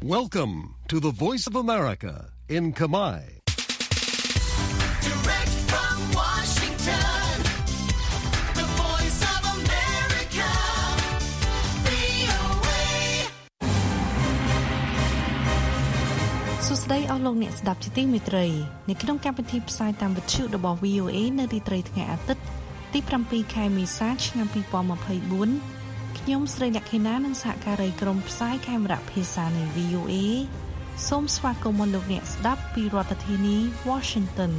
Welcome to the Voice of America in Khmer. Direct from Washington, the Voice of America, VOA. សួស្តីអស់លោកអ្នកស្ដាប់ជាទីមេត្រីនៅក្នុងកម្មវិធីផ្សាយតាមវិទ្យុរបស់ VOA នៅរាត្រីថ្ងៃអាទិត្យទី7ខែមេសាឆ្នាំ2024ខ្ញុំស្រីលក្ខិណានិងសហការីក្រុមផ្សាយកាមេរ៉ាភាសានៃ VOA សូមស្វាគមន៍លោកអ្នកស្ដាប់ពីរដ្ឋធានី Washington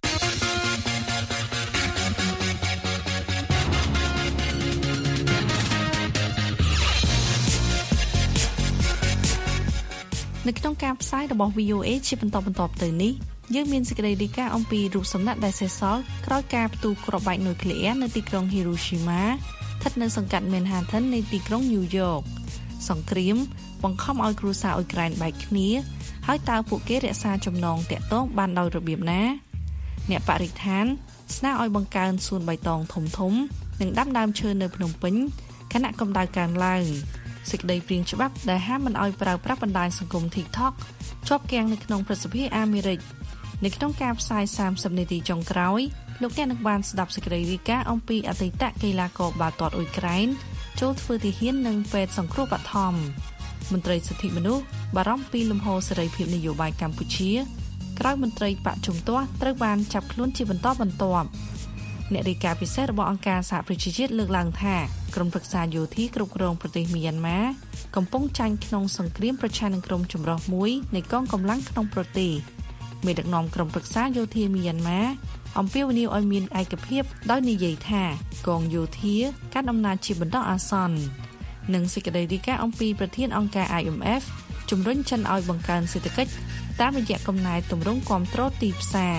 នៅក្នុងការផ្សាយរបស់ VOA ជាបន្តទៅនេះយើងមានសេចក្តីរាយការណ៍អំពីរូបសំណាកដែលសេសសល់ក្រោយការផ្ទុះគ្រាប់បែកនុយក្លេអ៊ែរនៅទីក្រុង Hiroshima ស្ថិតនៅសង្កាត់ Manhattan នៃទីក្រុង New York សង្គ្រាមបង្ខំឲ្យគ្រួសារអ៊ុយក្រែនបែកគ្នាហើយតើពួកគេរក្សាចំណងតាក់ទងបានដោយរបៀបណាអ្នកបរិស្ថានស្នើឲ្យបង្កើនសួនបៃតងធំនិងដាំដើមឈើនៅភ្នំពេញខណៈកម្ដៅកើនឡើងសេចក្តីព្រាងច្បាប់ដែលហាមមិនឲ្យប្រើប្រាស់បណ្ដាញសង្គម TikTok ជាប់គាំងនៅក្នុងប្រសិទ្ធភាពអាមេរិកនៅក្នុងការផ្សាយ30នាទីចុងក្រោយលោកអ្នកនឹងបានស្ដាប់សេចក្តីរាយការណ៍អំពីអតីតកីឡាករបាល់ទាត់អ៊ុយក្រែនចូលធ្វើទាហាននិងពេទ្យសង្គ្រោះបឋមមន្ត្រីសិទ្ធិមនុស្សបារម្ភពីលំហូរសេរីភាពនយោបាយកម្ពុជាក្រោយមន្ត្រីបកជំទាស់ត្រូវបានចាប់ខ្លួនជាបន្តបន្ទាប់អ្នករាយការណ៍ពិសេសរបស់អង្គការសហប្រជាជាតិលើកឡើងថាក្រុមប្រឹក្សាយោធាគ្រប់គ្រងប្រទេសមីយ៉ាន់ម៉ាកំពុងចាញ់ក្នុងសង្គ្រាមប្រឆាំងនឹងក្រុមចម្រុះមួយនៃកងកម្លាំងក្នុងប្រទេសមេដឹកនាំក្រុមប្រឹក្សាយោធាមីយ៉ាន់ម៉ាអំពាវនាវឲ្យមានឯកភាពដោយនិយាយថាកងយោធាកាន់អំណាចជាបណ្ដោះអាសន្ននិងសេចក្តីរាយការណ៍អំពីប្រធានអង្គការ IMF ជំរុញចិនឲ្យបង្កើនសេដ្ឋកិច្ចតាមរយៈកំណែទម្រង់គាំទ្រទីផ្សារ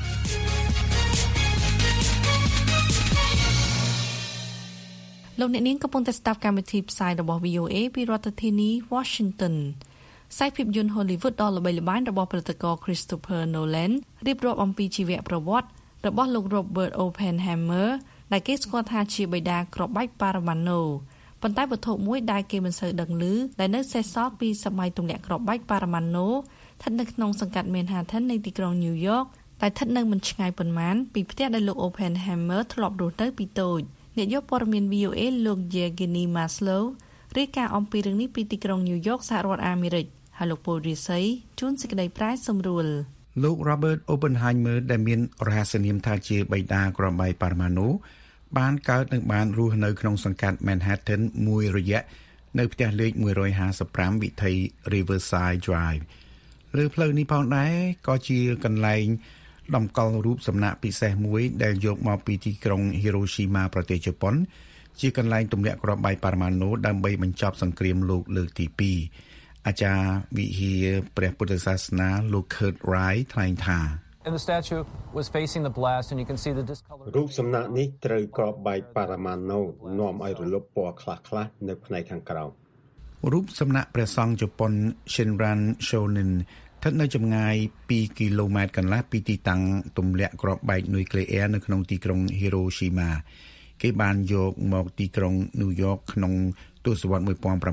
លោកអ្នកនាងកំពុងតែស្ដាប់កម្មវិធីផ្សាយរបស់ VOA ពីរដ្ឋធានី Washington ខ្សែភាពយន្ត Hollywood ដ៏ល្បីល្បាញរបស់ផលិតករ Christopher Nolan រៀបរាប់អំពីជីវប្រវត្តិរបស់លោក Robert Oppenheimer ដែលគេស្គាល់ថាជាបិតាគ្រាប់បែកប៉ារ៉ាម៉ាណូប៉ុន្តែវត្ថុមួយដែលគេមិនសូវដឹងឮដែលនៅសេសសល់ពីសម័យទម្លាក់គ្រាប់បែកប៉ារ៉ាម៉ាណូស្ថិតនៅក្នុងសង្កាត់ Manhattan នៃទីក្រុង New York តែស្ថិតនៅមិនឆ្ងាយប៉ុន្មានពីផ្ទះដែលលោក Oppenheimer ធ្លាប់រស់នៅពីតូចអ្នកយកព័ត៌មាន VOA លោក Yevgeny Maslow រាយការណ៍អំពីរឿងនេះពីទីក្រុង New York សហរដ្ឋអាមេរិកហើយលោកពូលរិស័យជួនសេចក្តីប្រាយសម្រួលលោក Robert Oppenheimer ដែលមានរហស្សនាមថាជាបិតាគ្រាប់បែកប៉ារ៉ាម៉ាណូបានកើតនិងបានរស់នៅក្នុងសង្កាត់ Manhattan មួយរយៈនៅផ្ទះលេខ155វិថី Riverside Drive លើផ្លូវនេះផងដែរក៏ជាកន្លែងតម្កល់រូបសំណាកពិសេសមួយដែលយកមកពីទីក្រុង Hiroshima ប្រទេសជប៉ុនជាកន្លែងទម្លាក់គ្រាប់បែកប៉ារ៉ាម៉ាណូដើម្បីបញ្ចប់សង្គ្រាមលោកលើកទី2អាចារ្យវិហារព្រះពុទ្ធសាសនាលោក Kurt Wright ថ្លែងថា And the statue was facing the blast and you can see the discolored រូបសំណាកនេះត្រូវគ្រាប់បែកប៉ារ៉ាម៉ាណូនាំឲ្យរលត់ពណ៌ខ្លះៗនៅផ្នែកខាងក្រោមរូបសំណាកព្រះសង្ឃជប៉ុន Shinran Shonin ស្ថិតនៅចម្ងាយ2គីឡូម៉ែត្រកន្លះពីទីតាំងទម្លាក់គ្រាប់បែកនុយក្លេអ៊ែរនៅក្នុងទីក្រុង Hiroshima គេបានយកមកទីក្រុង New York ក្នុងទសវត្សរ៍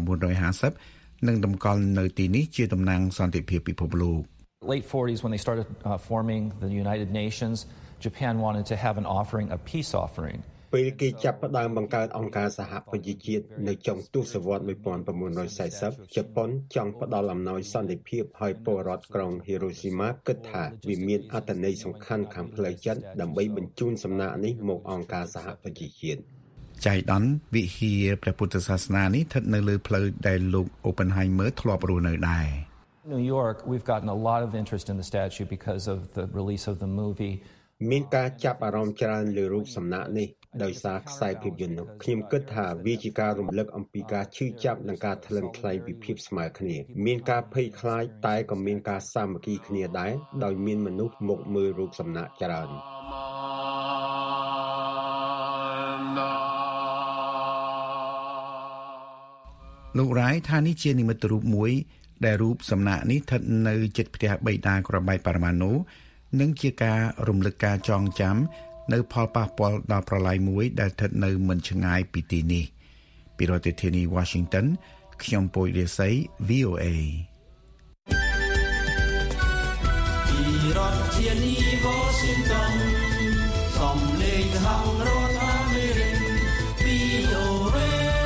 1950និងតម្កល់នៅទីនេះជាតំណាងសន្តិភាពពិភពលោក Late 40s when they started forming the United Nations, Japan wanted to have an offering, a peace offering. ពេលគេចាប់ផ្ដើមបង្កើតអង្គការសហប្រជាជាតិនៅចុងទសវត្សរ៍1940ជប៉ុនចង់ផ្ដល់អំណោយសន្តិភាពឲ្យពលរដ្ឋក្រុង Hiroshima គិតថាវាមានអត្ថន័យសំខាន់ខាងផ្លូវចិត្តដើម្បីបញ្ជូនសំណាកនេះមកអង្គការសហប្រជាជាតិចៃដន្យវិហារព្រះពុទ្ធសាសនានេះស្ថិតនៅលើផ្លូវដែលលោក Oppenheimer ធ្លាប់រស់នៅដែរ New York, we've gotten a lot of interest in the statue because of the release of the movie. មានការចាប់អារម្មណ៍ច្រើនលើរូបសំណាកនេះដោយសារខ្សែភាពយន្តនោះខ្ញុំគិតថាវាជាការរំលឹកអំពីការឈឺចាប់និងការថ្លឹងថ្លែងពីភាពស្មើគ្នាមានការភ័យខ្លាចតែក៏មានការសាមគ្គីគ្នាដែរដោយមានមនុស្សមកមើលរូបសំណាកច្រើនលោករ៉ៃថានេះជានិមិត្តរូបមួយដែលរូបសំណាកនេះស្ថិតនៅជិតផ្ទះបិតាគ្រាប់បែកប៉ារ៉ាម៉ាណូនិងជាការរំលឹកការចងចាំនៅផលប៉ះពាល់ដល់ប្រឡាយមួយដែលស្ថិតនៅមិនឆ្ងាយពីទីនេះពីរដ្ឋធានី Washington ខ្ញុំពុយរាសី VOA ពីរដ្ឋធានី Washington សំឡេងហៅរដ្ឋអាមេរិក VOA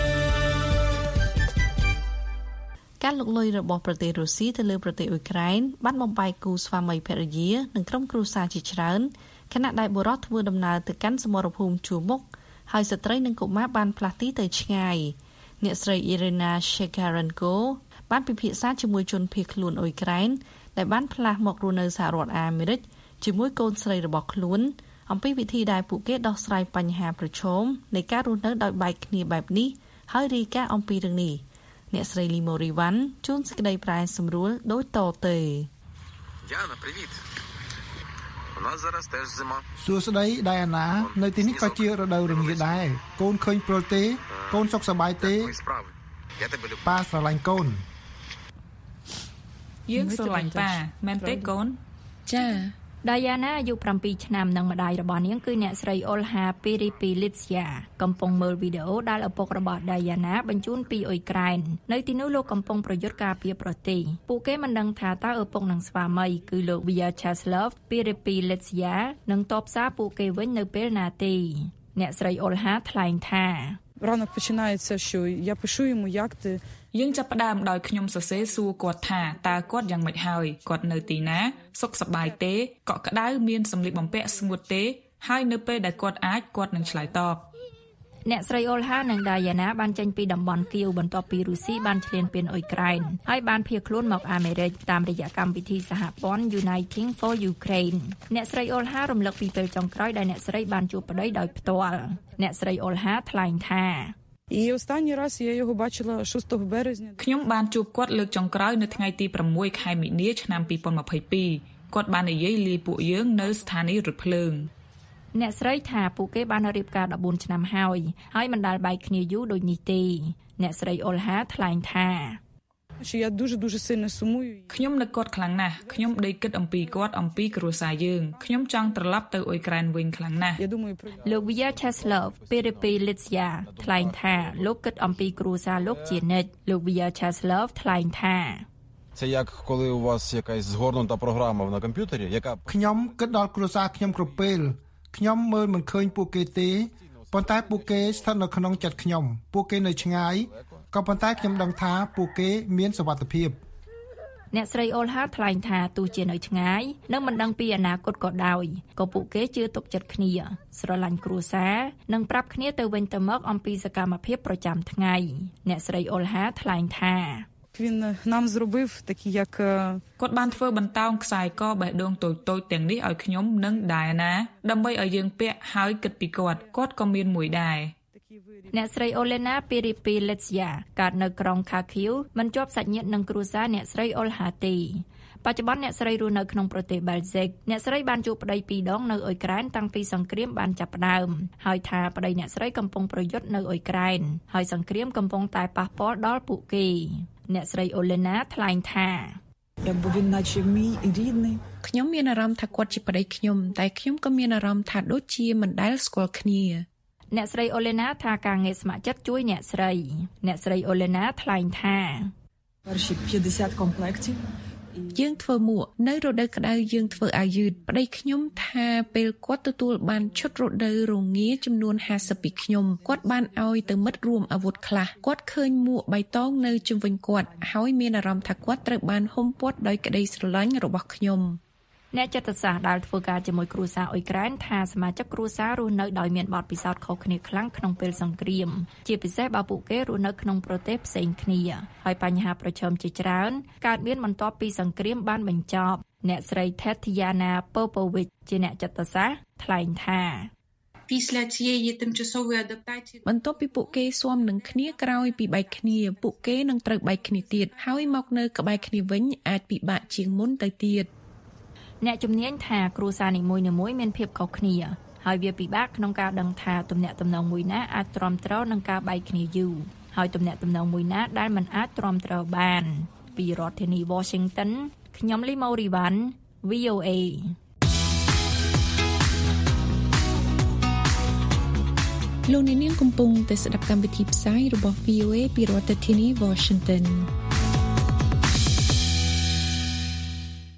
ការលុកលុយរបស់ប្រទេសរុស្ស៊ីទៅលើប្រទេសអ៊ុយក្រែនបានបំបែកគូស្វាមីភរិយានិងក្រុមគ្រួសារជាច្រើនខណៈដែលបុរសធ្វើដំណើរទៅកាន់សមរភូមិជួរមុខហើយស្ត្រីនិងកុមារបានផ្លាស់ទីទៅឆ្ងាយអ្នកស្រី Irina Shekarenko បានពិភាក្សាជាមួយជនភៀសខ្លួនអ៊ុយក្រែនដែលបានផ្លាស់មករស់នៅសហរដ្ឋអាមេរិកជាមួយកូនស្រីរបស់ខ្លួនអំពីវិធីដែលពួកគេដោះស្រាយបញ្ហាប្រឈមនៃការរស់នៅដោយបែកគ្នាបែបនេះហើយរាយការណ៍អំពីរឿងនេះអ្នកស្រី Limo Rivan ជួនសេចក្តីប្រែសម្រួលដូចតទៅ Diana, привіт. У нас зараз теж зима. សួស្តីដៃអាណានៅទីនេះក៏ជារដូវរងាដែរកូនឃើញព្រុលទេកូនសុខសប្បាយទេ Я тебе люблю. ប៉ាស្រឡាញ់កូនយើងស្រឡាញ់ប៉ាមែនទេកូនចាដាយ៉ាណាអាយុ7ឆ្នាំនិងម្ដាយរបស់នាងគឺអ្នកស្រី Olha Peripilitsia កំពុងមើលវីដេអូដែលឪពុករបស់ដាយ៉ាណាបញ្ជូនពីអ៊ុយក្រែននៅទីនោះលោកកំពុងប្រយុទ្ធការពារប្រទេសពួកគេមិនដឹងថាតើឪពុកនិងស្វាមីគឺលោក Vyacheslav Peripilitsia នឹងតបសារពួកគេវិញនៅពេលណាទេអ្នកស្រី Olha ថ្លែងថា Ранок починається, що я пишу йому, як ти យើងចាប់ផ្ដើមដោយខ្ញុំសរសេរសួរគាត់ថាតើគាត់យ៉ាងម៉េចហើយគាត់នៅទីណាសុខសប្បាយទេកក់ក្ដៅមានសម្លៀកបំពាក់ស្ងួតទេហើយនៅពេលដែលគាត់អាចគាត់នឹងឆ្លើយតបអ្នកស្រី Olha និង Diana បានចេញពីតំបន់គៀវបន្ទាប់ពីរុស្ស៊ីបានឈ្លានពានអ៊ុយក្រែនហើយបានភៀសខ្លួនមកអាមេរិកតាមរយៈកម្មវិធីសហព័ន្ធ Uniting for Ukraine អ្នកស្រី Olha រំលឹកពីពេលចុងក្រោយដែលអ្នកស្រីបានជួបប្តីដោយផ្ទាល់អ្នកស្រី Olha ថ្លែងថា І останній раз я його бачила 6 березня ខ្ញុំបានជួបគាត់លើកចុងក្រោយនៅថ្ងៃទី6ខែមីនាឆ្នាំ2022គាត់បាននិយាយលាពួកយើងនៅស្ថានីយ៍រថភ្លើងអ្នកស្រីថាពួកគេបានរៀបការ14ឆ្នាំហើយមិនដាល់បែកគ្នាយូរដូចនេះទេអ្នកស្រី Olha ថ្លែងថា Я дуже сильно сумую ខ្ញុំនឹកគាត់ខ្លាំងណាស់ខ្ញុំដេកគិតអំពីគាត់អំពីគ្រួសារយើងខ្ញុំចង់ត្រឡប់ទៅអ៊ុយក្រែនវិញខ្លាំងណាស់លោក Vyacheslav Peripilitsia ថ្លែងថាលោកគិតអំពីគ្រួសារលោកជានិច្ចលោក Vyacheslav ថ្លែងថា Це як коли у вас якась згорнута програма на комп'ютері, яка ខ្ញុំគិតដល់គ្រួសារខ្ញុំគ្រប់ពេលខ្ញុំមើលមិនឃើញពួកគេទេប៉ុន្តែពួកគេស្ថិតនៅក្នុងចិត្តខ្ញុំពួកគេនៅឆ្ងាយក៏ប៉ុន្តែខ្ញុំដឹងថាពួកគេមានសុវត្ថិភាពអ្នកស្រី Olha ថ្លែងថាទោះជានៅឆ្ងាយនិងមិនដឹងពីអនាគតក៏ដោយក៏ពួកគេជឿទុកចិត្តគ្នាស្រឡាញ់គ្រួសារនិងប្រាប់គ្នាទៅវិញទៅមកអំពីសកម្មភាពប្រចាំថ្ងៃអ្នកស្រី Olha ថ្លែងថា Він нам зробив такі як គាត់បានធ្វើបន្តោងខ្សែកបេះដូងតូចៗទាំងនេះឲ្យខ្ញុំនិង Diana ដើម្បីឲ្យយើងពាក់ហើយគិតពីគាត់ក៏មានមួយដែរអ្នកស្រី Olena Peripilitsia កើតនៅក្រុង Kharkiv មិនជាប់សាច់ញាតិនឹងគ្រួសារអ្នកស្រី Olha ទេបច្ចុប្បន្នអ្នកស្រីរស់នៅក្នុងប្រទេស Belgium អ្នកស្រីបានជួបប្តី2ដងនៅអ៊ុយក្រែនតាំងពីសង្គ្រាមបានចាប់ផ្ដើមហើយថាប្តីអ្នកស្រីកំពុងប្រយុទ្ធនៅអ៊ុយក្រែនហើយសង្គ្រាមកំពុងតែប៉ះពាល់ដល់ពួកគេអ្នកស្រី Olena ថ្លែងថាខ្ញុំមានអារម្មណ៍ថាគាត់ជាប្តីខ្ញុំតែខ្ញុំក៏មានអារម្មណ៍ថាដូចជាមិនដែលស្គាល់គ្នាអ្នកស្រី Olena ថាការងារស្ម័គ្រចិត្តជួយអ្នកស្រី Olena ថ្លែងថាយើងធ្វើមួកនៅរដូវក្តៅយើងធ្វើអាវយឺតប្តីខ្ញុំថាពេលគាត់ទទួលបានឈុតរដូវរងាចំនួន50ពីខ្ញុំគាត់បានឲ្យទៅមិត្តរួមអាវុធខ្លះគាត់ឃើញមួកបៃតងនៅជុំវិញគាត់ហើយមានអារម្មណ៍ថាគាត់ត្រូវបានហុំព័ទ្ធដោយក្តីស្រឡាញ់របស់ខ្ញុំអ្នកចិត្តសាស្ត្រដែលធ្វើការជាមួយគ្រួសារអ៊ុយក្រែនថាសមាជិកគ្រួសាររស់នៅដោយមានបទពិសោធន៍ខុសគ្នាខ្លាំងក្នុងពេលសង្គ្រាមជាពិសេសបើពួកគេរស់នៅក្នុងប្រទេសផ្សេងគ្នាហើយបញ្ហាប្រឈមជាច្រើនកើតមានបន្ទាប់ពីសង្គ្រាមបានបញ្ចប់អ្នកស្រី Tetiana Popovic ជាអ្នកចិត្តសាស្ត្រថ្លែងថាបន្ទាប់ពីពួកគេស៊ាំនឹងគ្នាក្រោយពីបែកគ្នាពួកគេនឹងត្រូវបែកគ្នាទៀតហើយមកនៅក្បែរគ្នាវិញអាចពិបាកជាងមុនទៅទៀតអ្នកជំនាញថាគ្រួសារនីមួយៗមានភាពខុសគ្នាហើយវាពិបាកក្នុងការដឹងថាទំនាក់ទំនងមួយណាអាចទ្រាំទ្រនឹងការបែកគ្នាយូរហើយទំនាក់ទំនងមួយណាដែលមិនអាចទ្រាំទ្របានពីរដ្ឋធានី Washington ខ្ញុំ Limo Rivan VOA លោកអ្នកនាងកំពុងតែស្ដាប់កម្មវិធីផ្សាយរបស់ VOA ពីរដ្ឋធានី Washington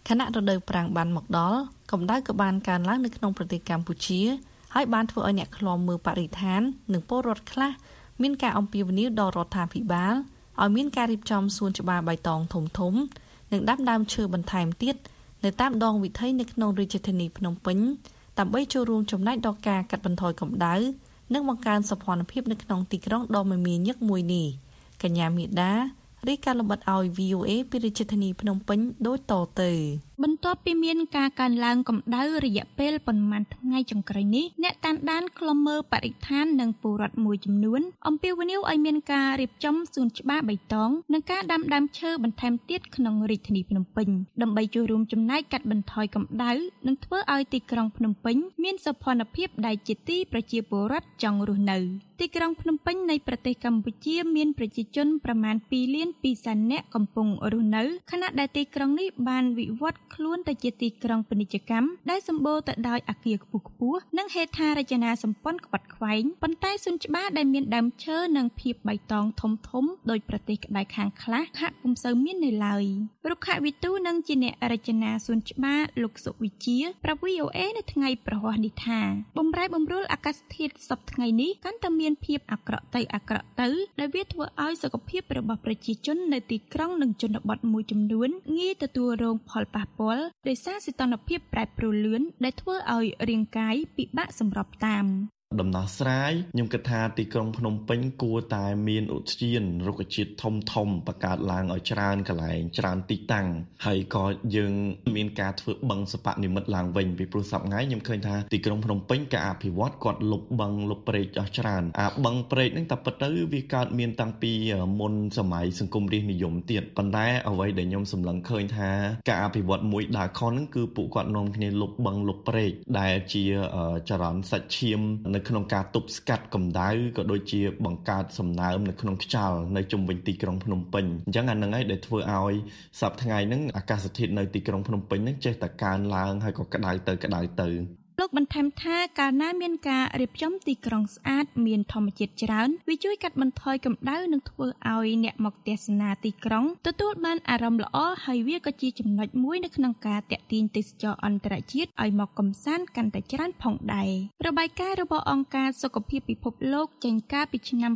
ខណៈរដូវប្រាំងបានមកដល់កម្ដៅក៏បានកើនឡើងនៅក្នុងប្រទេសកម្ពុជាហើយបានធ្វើឲ្យអ្នកឃ្លាំមើលបរិស្ថាននិងពលរដ្ឋខ្លះមានការអំពាវនាវដល់រដ្ឋាភិបាលឲ្យមានការរៀបចំសួនច្បារបៃតងធំៗនិងដាំដើមឈើបន្ថែមទៀតនៅតាមដងវិថីនៅក្នុងរាជធានីភ្នំពេញដើម្បីចូលរួមចំណែកដល់ការកាត់បន្ថយកម្ដៅនិងបង្កើនសោភ័ណភាពនៅក្នុងទីក្រុងដ៏មមាញឹកមួយនេះកញ្ញាមេដារាយការណ៍លម្អិតឲ្យ VOA ពីរាជធានីភ្នំពេញដូចតទៅបន្ទាប់ពីមានការកើនឡើងកម្ដៅរយៈពេលប៉ុន្មានថ្ងៃចុងក្រោយនេះអ្នកតាមដានឃ្លាំមើលបរិស្ថាននិងពលរដ្ឋមួយចំនួនអំពាវនាវឲ្យមានការរៀបចំសួនច្បារបៃតងនិងការដាំដើមឈើបន្ថែមទៀតក្នុងរាជធានីភ្នំពេញដើម្បីចូលរួមចំណែកកាត់បន្ថយកម្ដៅនិងធ្វើឲ្យទីក្រុងភ្នំពេញមានសោភ័ណភាពដែលជាទីប្រជាពលរដ្ឋចង់រស់នៅទីក្រុងភ្នំពេញនៃប្រទេសកម្ពុជាមានប្រជាជនប្រមាណ2លាន2សែននាក់កំពុងរស់នៅខណៈដែលទីក្រុងនេះបានវិវត្តខ្លួនទៅជាទីក្រុងពាណិជ្ជកម្មដែលសម្បូរទៅដោយអគារខ្ពស់ៗនិងហេដ្ឋារចនាសម្ព័ន្ធខ្វាត់ខ្វែងប៉ុន្តែសួនច្បារដែលមានដើមឈើនិងភាពបៃតងធំៗដោយប្រទេសក្បែរខាងខ្លះហាក់ពុំសូវមាននៅឡើយរុក្ខវិទូនិងជាអ្នករចនាសួនច្បារលោកសុវិជាប្រាប់ VOA នៅថ្ងៃប្រហ័សនេះថាបំរែបំរួលអាកាសធាតុសប្តាហ៍ថ្ងៃនេះកាន់តែមានភាពអាក្រក់ទៅដែលវាធ្វើឲ្យសុខភាពរបស់ប្រជាជននៅទីក្រុងនិងជនបទមួយចំនួនងាយទទួលរងផលប៉ះពាល់ដោយសារសីតុណ្ហភាពប្រែប្រួលលឿនដែលធ្វើឲ្យរាងកាយពិបាកសម្របតាមដំណោះស្រាយខ្ញុំគិតថាទីក្រុងភ្នំពេញគួរតែមានឧទ្យានរុក្ខជាតិធំបង្កើតឡើងឲ្យច្រើនកន្លែងច្រើនទីតាំងហើយក៏យើងមានការធ្វើបឹងសិប្បនិម្មិតឡើងវិញពីព្រោះសប្តាហ៍ថ្ងៃខ្ញុំឃើញថាទីក្រុងភ្នំពេញការអភិវឌ្ឍគាត់លុបបឹងលុបព្រែកអស់ច្រើនបឹងព្រែកហ្នឹងតែពិតទៅវាកើតមានតាំងពីមុនសម័យសង្គមរាស្ត្រនិយមទៀតប៉ុន្តែអ្វីដែលខ្ញុំសម្លឹងឃើញថាការអភិវឌ្ឍមួយដើរខុសហ្នឹងគឺពួកគាត់នាំគ្នាលុបបឹងលុបព្រែកដែលជាចរន្តសាច់ឈាមនៅក្នុងការទប់ស្កាត់កម្ដៅក៏ដូចជាបង្កើតសំណើមនៅក្នុងខ្យល់នៅជុំវិញទីក្រុងភ្នំពេញអញ្ចឹងអានឹងឯងដែលធ្វើឲ្យសប្តាហ៍ថ្ងៃហ្នឹងអាកាសធាតុនៅទីក្រុងភ្នំពេញហ្នឹងចេះតែកើនឡើងហើយក៏ក្តៅទៅលោកបន្ថែមថាកាលណាមានការរៀបចំទីក្រុងស្អាតមានធម្មជាតិច្រើនវាជួយកាត់បន្ថយកម្ដៅនិងធ្វើឲ្យអ្នកមកទស្សនាទីក្រុងទទួលបានអារម្មណ៍ល្អហើយវាក៏ជាចំណុចមួយនៅក្នុងការទាក់ទាញទេសចរអន្តរជាតិឲ្យមកកម្សាន្តកាន់តែច្រើនផងដែររបាយការណ៍របស់អង្គការសុខភាពពិភពលោកចេញកាលពីឆ្នាំ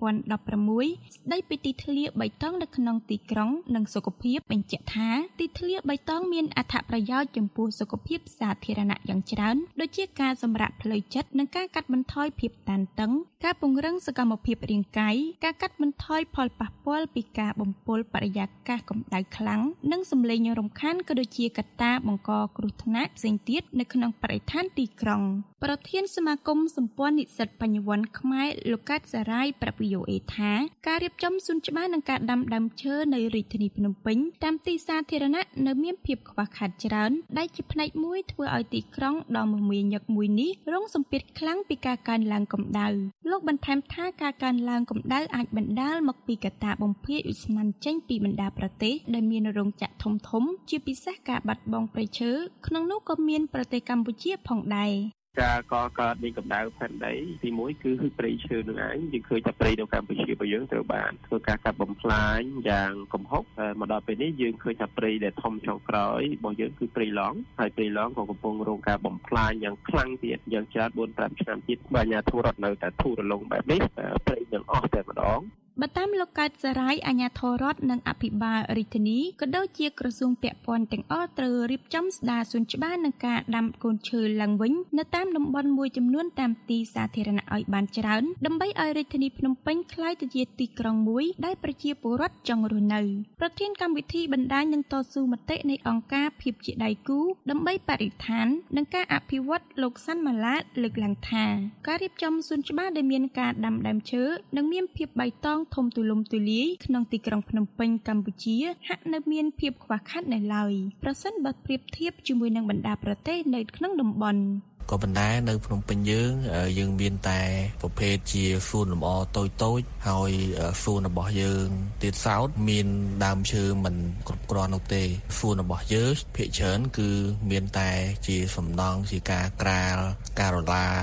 2016ស្ដីពីទីធ្លាបៃតងនៅក្នុងទីក្រុងនិងសុខភាពបញ្ជាក់ថាទីធ្លាបៃតងមានអត្ថប្រយោជន៍ចំពោះសុខភាពសាធារណៈយ៉ាងច្រើនដូចជាការសម្រាកផ្លូវចិត្តនិងការកាត់បន្ថយភាពតានតឹងការពង្រឹងសកម្មភាពរាងកាយការកាត់បន្ថយផលប៉ះពាល់ពីការបំពុលបរិយាកាសកម្ដៅខ្លាំងនិងសម្លេងរំខានក៏ដូចជាកត្តាបង្កគ្រោះថ្នាក់ផ្សេងទៀតនៅក្នុងបរិស្ថានទីក្រុងប្រធានសមាគមសម្ព័ន្ធនិស្សិតបញ្ញវន្តខ្មែរលោកកាត់សារាយប្រាប់ VOA ថាការរៀបចំសួនច្បារនិងការដាំដើមឈើនៅរាជធានីភ្នំពេញតាមទីសាធារណៈនៅមានភាពខ្វះខាតច្រើនដែលជាផ្នែកមួយធ្វើឲ្យទីក្រុងដ៏មមាញឹកមួយនេះរងសម្ពាធខ្លាំងពីការកើនឡើងកម្ដៅលោកបន្ថែមថាការកើនឡើងកម្ដៅអាចបណ្ដាលមកពីកត្តាបំភាយឧស្ម័នចេញពីបណ្ដាប្រទេសដែលមានរោងចក្រធំៗជាពិសេសការបាត់បង់ព្រៃឈើក្នុងនោះក៏មានប្រទេសកម្ពុជាផងដែរការកកើតនៃកម្ដៅផែនដីទី1គឺព្រៃឈើនឹងឯងយើងឃើញថាព្រៃនៅកម្ពុជារបស់យើងត្រូវបានធ្វើការកាប់បំផ្លាញយ៉ាងគំហុកមកដល់ពេលនេះយើងឃើញថាព្រៃដែលធំចុងក្រោយរបស់យើងគឺព្រៃឡង់ហើយព្រៃឡង់ក៏កំពុងរងការបំផ្លាញយ៉ាងខ្លាំងទៀតយ៉ាងច្រើន 4-5 ឆ្នាំទៀតបើអាជ្ញាធររដ្ឋនៅតែធូររលុងបែបនេះព្រៃនឹងអស់តែម្ដងបើតាមលោកកើតសារាយអាជ្ញាធររដ្ឋនិងអភិបាលរាជធានីក៏ដូចជាក្រសួងពាក់ព័ន្ធទាំងអស់ត្រូវរៀបចំស្ដារសួនច្បារនិងការដាំកូនឈើឡើងវិញនៅតាមតំបន់មួយចំនួនតាមទីសាធារណៈឲ្យបានច្រើនដើម្បីឲ្យរាជធានីភ្នំពេញក្លាយទៅជាទីក្រុងមួយដែលប្រជាពលរដ្ឋចង់រស់នៅប្រធានកម្មវិធីបណ្ដាញនិងតស៊ូមតិនៃអង្គការភាពជាដៃគូដើម្បីបរិស្ថាននិងការអភិវឌ្ឍលោកសាន់ម៉ាឡាលើកឡើងថាការរៀបចំសួនច្បារដែលមានការដាំដើមឈើនិងមានភាពបៃតងធំទូលំទូលាយក្នុងទីក្រុងភ្នំពេញកម្ពុជាហាក់នៅមានភាពខ្វះខាតនៅឡើយប្រសិនបើប្រៀបធៀបជាមួយនឹងបណ្ដាប្រទេសនៅក្នុងតំបន់ក៏ប៉ុន្តែនៅភ្នំពេញយើងមានតែប្រភេទជាសួនលម្អតូចហើយសួនរបស់យើងទៀតសោតមានដើមឈើមិនគ្រប់គ្រាន់នោះទេសួនរបស់យើងភាគច្រើនគឺមានតែជាសំណង់ជាការក្រាលការ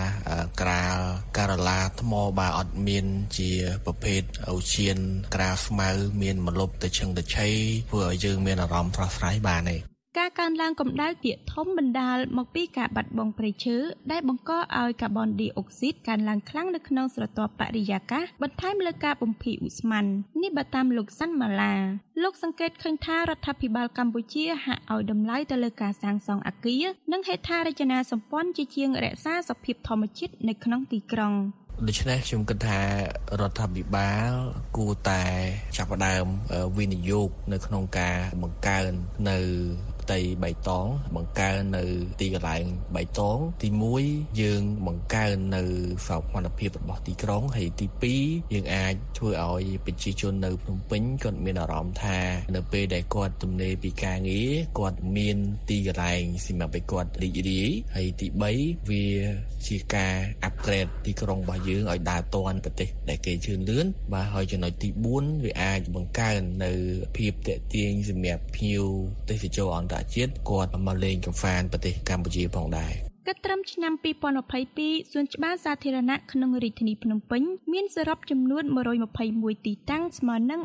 ឡាថ្មបើអត់មានជាប្រភេទអូឈៀនក្រាលស្មៅមានម្លប់ទៅឈឹងទៅឆៃធ្វើឲ្យយើងមានអារម្មណ៍ស្រស់ស្រាយបានទេការកើនឡើងកម្ដៅភាគធំបណ្ដាលមកពីការបាត់បង់ព្រៃឈើដែលបង្កឲ្យកាបូនឌីអុកស៊ីតកើនឡើងខ្លាំងនៅក្នុងស្រទាប់បរិយាកាសបន្ថែមលើការបំភាយឧស្ម័ននេះបើតាមលោកសាន់ម៉ាឡាលោកសង្កេតឃើញថារដ្ឋាភិបាលកម្ពុជាហាក់ឲ្យតម្លៃទៅលើការសាងសង់អគារនិងហេដ្ឋារចនាសម្ព័ន្ធជាជាងរក្សាសភាពធម្មជាតិនៅក្នុងទីក្រុងដូច្នេះខ្ញុំគិតថារដ្ឋាភិបាលគួរតែចាប់ផ្ដើមវិនិយោគនៅក្នុងការបង្កើននៅផ្ទៃបៃតងបង្កើននៅទីកន្លែងបៃតងទី1យើងបង្កើននៅសោភ័ណភាពរបស់ទីក្រុងហើយទី2យើងអាចធ្វើឲ្យប្រជាជននៅភ្នំពេញគាត់មានអារម្មណ៍ថានៅពេលដែលគាត់ទំនេរពីការងារគាត់មានទីកន្លែងសម្រាប់ឲ្យគាត់រីករាយហើយទី3វាជាការអាប់ក្រេតទីក្រុងរបស់យើងឲ្យដើរទាន់ប្រទេសដែលគេជឿនលឿនបាទហើយចំណុចទី4វាអាចបង្កើននៅភាពទាក់ទាញសម្រាប់ភ្ញៀវទេសចរអន្តរជាតិគាត់មកលេងកំសាន្តប្រទេសកម្ពុជាផងដែរគិតត្រឹមឆ្នាំ2022សួនច្បារសាធារណៈក្នុងរាជធានីភ្នំពេញមានសរុបចំនួន121ទីតាំងស្មើនឹង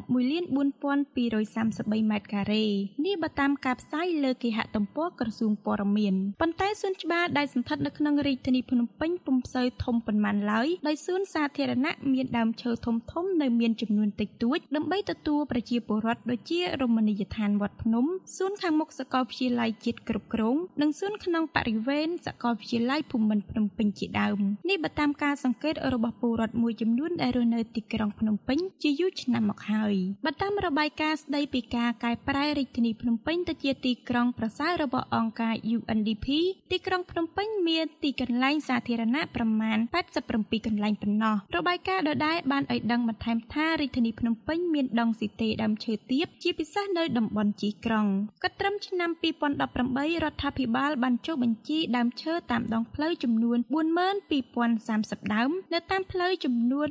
1,4233 ម៉ែត្រការ៉េនេះបើតាមការផ្សាយលើគេហទំព័រក្រសួងព័ត៌មានប៉ុន្តែសួនច្បារដែលស្ថិតនៅក្នុងរាជធានីភ្នំពេញពុំសូវធំប៉ុន្មានឡើយដោយសួនសាធារណៈមានដើមឈើធំៗនៅមានចំនួនតិចតួចដើម្បីទទួលប្រជាពលរដ្ឋដូចជារមណីយដ្ឋានវត្តភ្នំសួនខាងមុខសាកលវិទ្យាល័យជាតិគ្រប់គ្រងនិងសួនក្នុងបរិវេណសាកលវិទ្យាល័យភូមិន្ទភ្នំពេញជាដើមនេះបើតាមការសង្កេតរបស់ពលរដ្ឋមួយចំនួនដែលរស់នៅទីក្រុងភ្នំពេញជាយូរឆ្នាំមកហើយបើតាមរបាយការណ៍ស្ដីពីការកែប្រែរាជធានីភ្នំពេញទៅជាទីក្រុងប្រសើររបស់អង្គការ UNDP ទីក្រុងភ្នំពេញមានទីកន្លែងសាធារណៈប្រមាណ87កន្លែងប៉ុណ្ណោះរបាយការណ៍ដដែលបានឲ្យដឹងបន្ថែមថារាជធានីភ្នំពេញមានដងស៊ីតេដើមឈើទាបជាពិសេសនៅតំបន់ជីក្រុងគិតត្រឹមឆ្នាំ2018រដ្ឋាភិបាលបានចុះបញ្ជីដើមឈើតាមដងផ្លូវចំនួន 42,030 ដើមនៅតាមផ្លូវចំនួន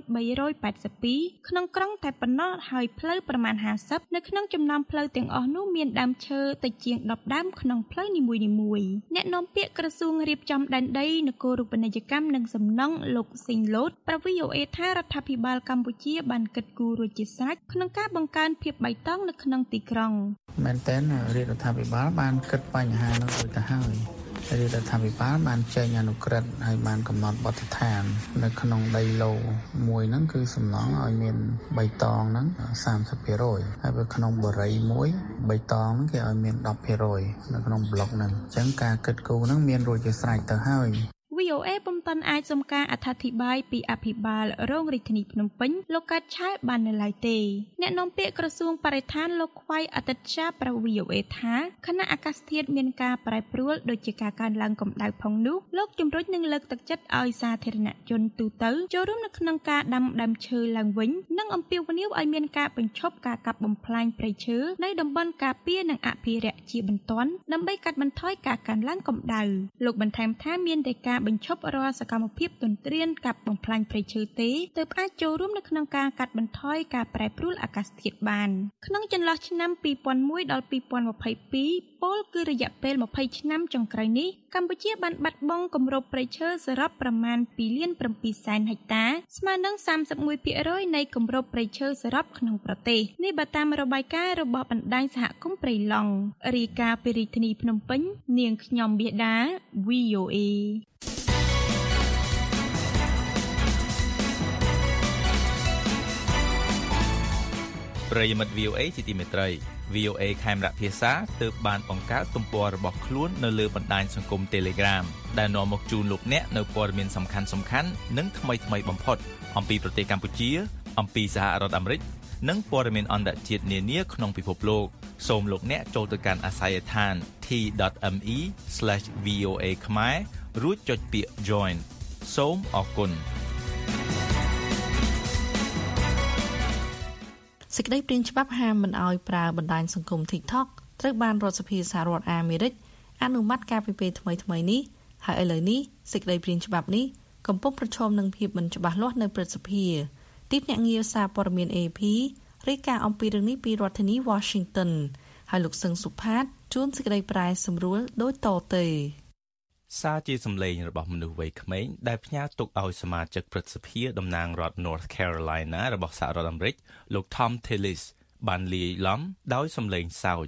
382ក្នុងក្រុងតែប៉ុណ្ណោះហើយផ្លូវប្រមាណ50នៅក្នុងចំណោមផ្លូវទាំងអស់នោះមានដើមឈើតិចជាង10ដើមក្នុងផ្លូវនីមួយៗអ្នកនាំពាក្យក្រសួងរៀបចំដែនដីនគររូបនីយកម្មនិងសំណង់លោកស៊ីងឡូតប្រវីអូអេថារដ្ឋាភិបាលកម្ពុជាបានគិតគូររួចជាស្រេចក្នុងការបង្កើនភាពបៃតងនៅក្នុងទីក្រុងមែនតើរដ្ឋាភិបាលបានគិតបញ្ហានោះរួចទៅហើយរដ្ឋាភិបាលបានចេញអនុក្រឹត្យឲ្យបានកំណត់បទដ្ឋាននៅក្នុងដីឡូមួយហ្នឹងគឺសំណង់ឲ្យមានបៃតងហ្នឹង 30% ហើយនៅក្នុងបរិយាមួយបៃតងគេឲ្យមាន 10% នៅក្នុងប្លុកហ្នឹងអញ្ចឹងការគិតគូរហ្នឹងមានរួចជាស្រេចទៅហើយ VOA ពុំទាន់អាចសុំការអធិប្បាយពីអភិបាលរងរាជធានីភ្នំពេញលោកកើតឆែបាននៅឡើយទេអ្នកនាំពាក្យក្រសួងបរិស្ថានលោកខ្វៃអតិតជាប្រ VOA ថាខណៈអាកាសធាតុមានការប្រែប្រួលដូចជាការកើនឡើងកម្ដៅផងនោះលោកជំរុញនឹងលើកទឹកចិត្តឲ្យសាធារណជនទូទៅចូលរួមនៅក្នុងការដាំដើមឈើឡើងវិញនិងអំពាវនាវឲ្យមានការបញ្ឈប់ការកាប់បំផ្លាញព្រៃឈើនៅតំបន់ការពារនិងអភិរក្សជាបន្ទាន់ដើម្បីកាត់បន្ថយការកើនឡើងកម្ដៅលោកបន្ថែមថាមានតែការបញ្ឈប់រាល់សកម្មភាពទន្ទ្រានកាប់បំផ្លាញព្រៃឈើទេទើបអាចចូលរួមនៅក្នុងការកាត់បន្ថយការប្រែប្រួលអាកាសធាតុបានក្នុងចន្លោះឆ្នាំ2001ដល់2022ពលគឺរយៈពេល20ឆ្នាំចុងក្រោយនេះកម្ពុជាបានបាត់បង់គម្របព្រៃឈើសរុបប្រមាណ 2,700,000 ហិកតាស្មើនឹង 31% នៃគម្របព្រៃឈើសរុបក្នុងប្រទេសនេះបើតាមរបាយការណ៍របស់បណ្ដាញសហគមន៍ព្រៃឡង់រាយការណ៍ពីរាជធានីភ្នំពេញនាងខ្ញុំបៀដា VOA ប្រិយមិត្ត VOA ជាទីមេត្រី VOA ខេមរៈភាសាទើបបានបង្កើតទំព័ររបស់ខ្លួននៅលើបណ្ដាញសង្គម Telegram ដែលនាំមកជូនលោកអ្នកនៅព័ត៌មានសំខាន់ៗនិងថ្មីៗបំផុតអំពីប្រទេសកម្ពុជាអំពីសហរដ្ឋអាមេរិកនិងព័ត៌មានអន្តរជាតិនានាក្នុងពិភពលោកសូមលោកអ្នកចូលទៅកាន់អាសយដ្ឋាន t.me/voa ខ្មែររួចចុចពាក្យ Join សូមអរគុណសេចក្តីព្រាងច្បាប់ហាមមិនឲ្យប្រើបណ្ដាញសង្គម TikTok ត្រូវបានរដ្ឋសភាសហរដ្ឋអាមេរិកអនុម័តកាលពីពេលថ្មីៗនេះហើយឥឡូវនេះសេចក្តីព្រាងច្បាប់នេះកំពុងប្រឈមនឹងភាពមិនច្បាស់លាស់នៅព្រឹទ្ធសភាទីភ្នាក់ងារសារព័ត៌មាន AP រាយការណ៍អំពីរឿងនេះពីរដ្ឋធានី Washington ហើយលោកសឹងសុផាតជួនសេចក្តីប្រែសម្រួលដូចតទៅសារជាសម្លេងរបស់មនុស្សវ័យក្មេងដែលផ្ញើទុកឲ្យសមាជិកព្រឹទ្ធសភាតំណាងរដ្ឋ North Carolina របស់សហរដ្ឋអាមេរិកលោក Tom Tillis បានលាយឡំដោយសម្លេងសើច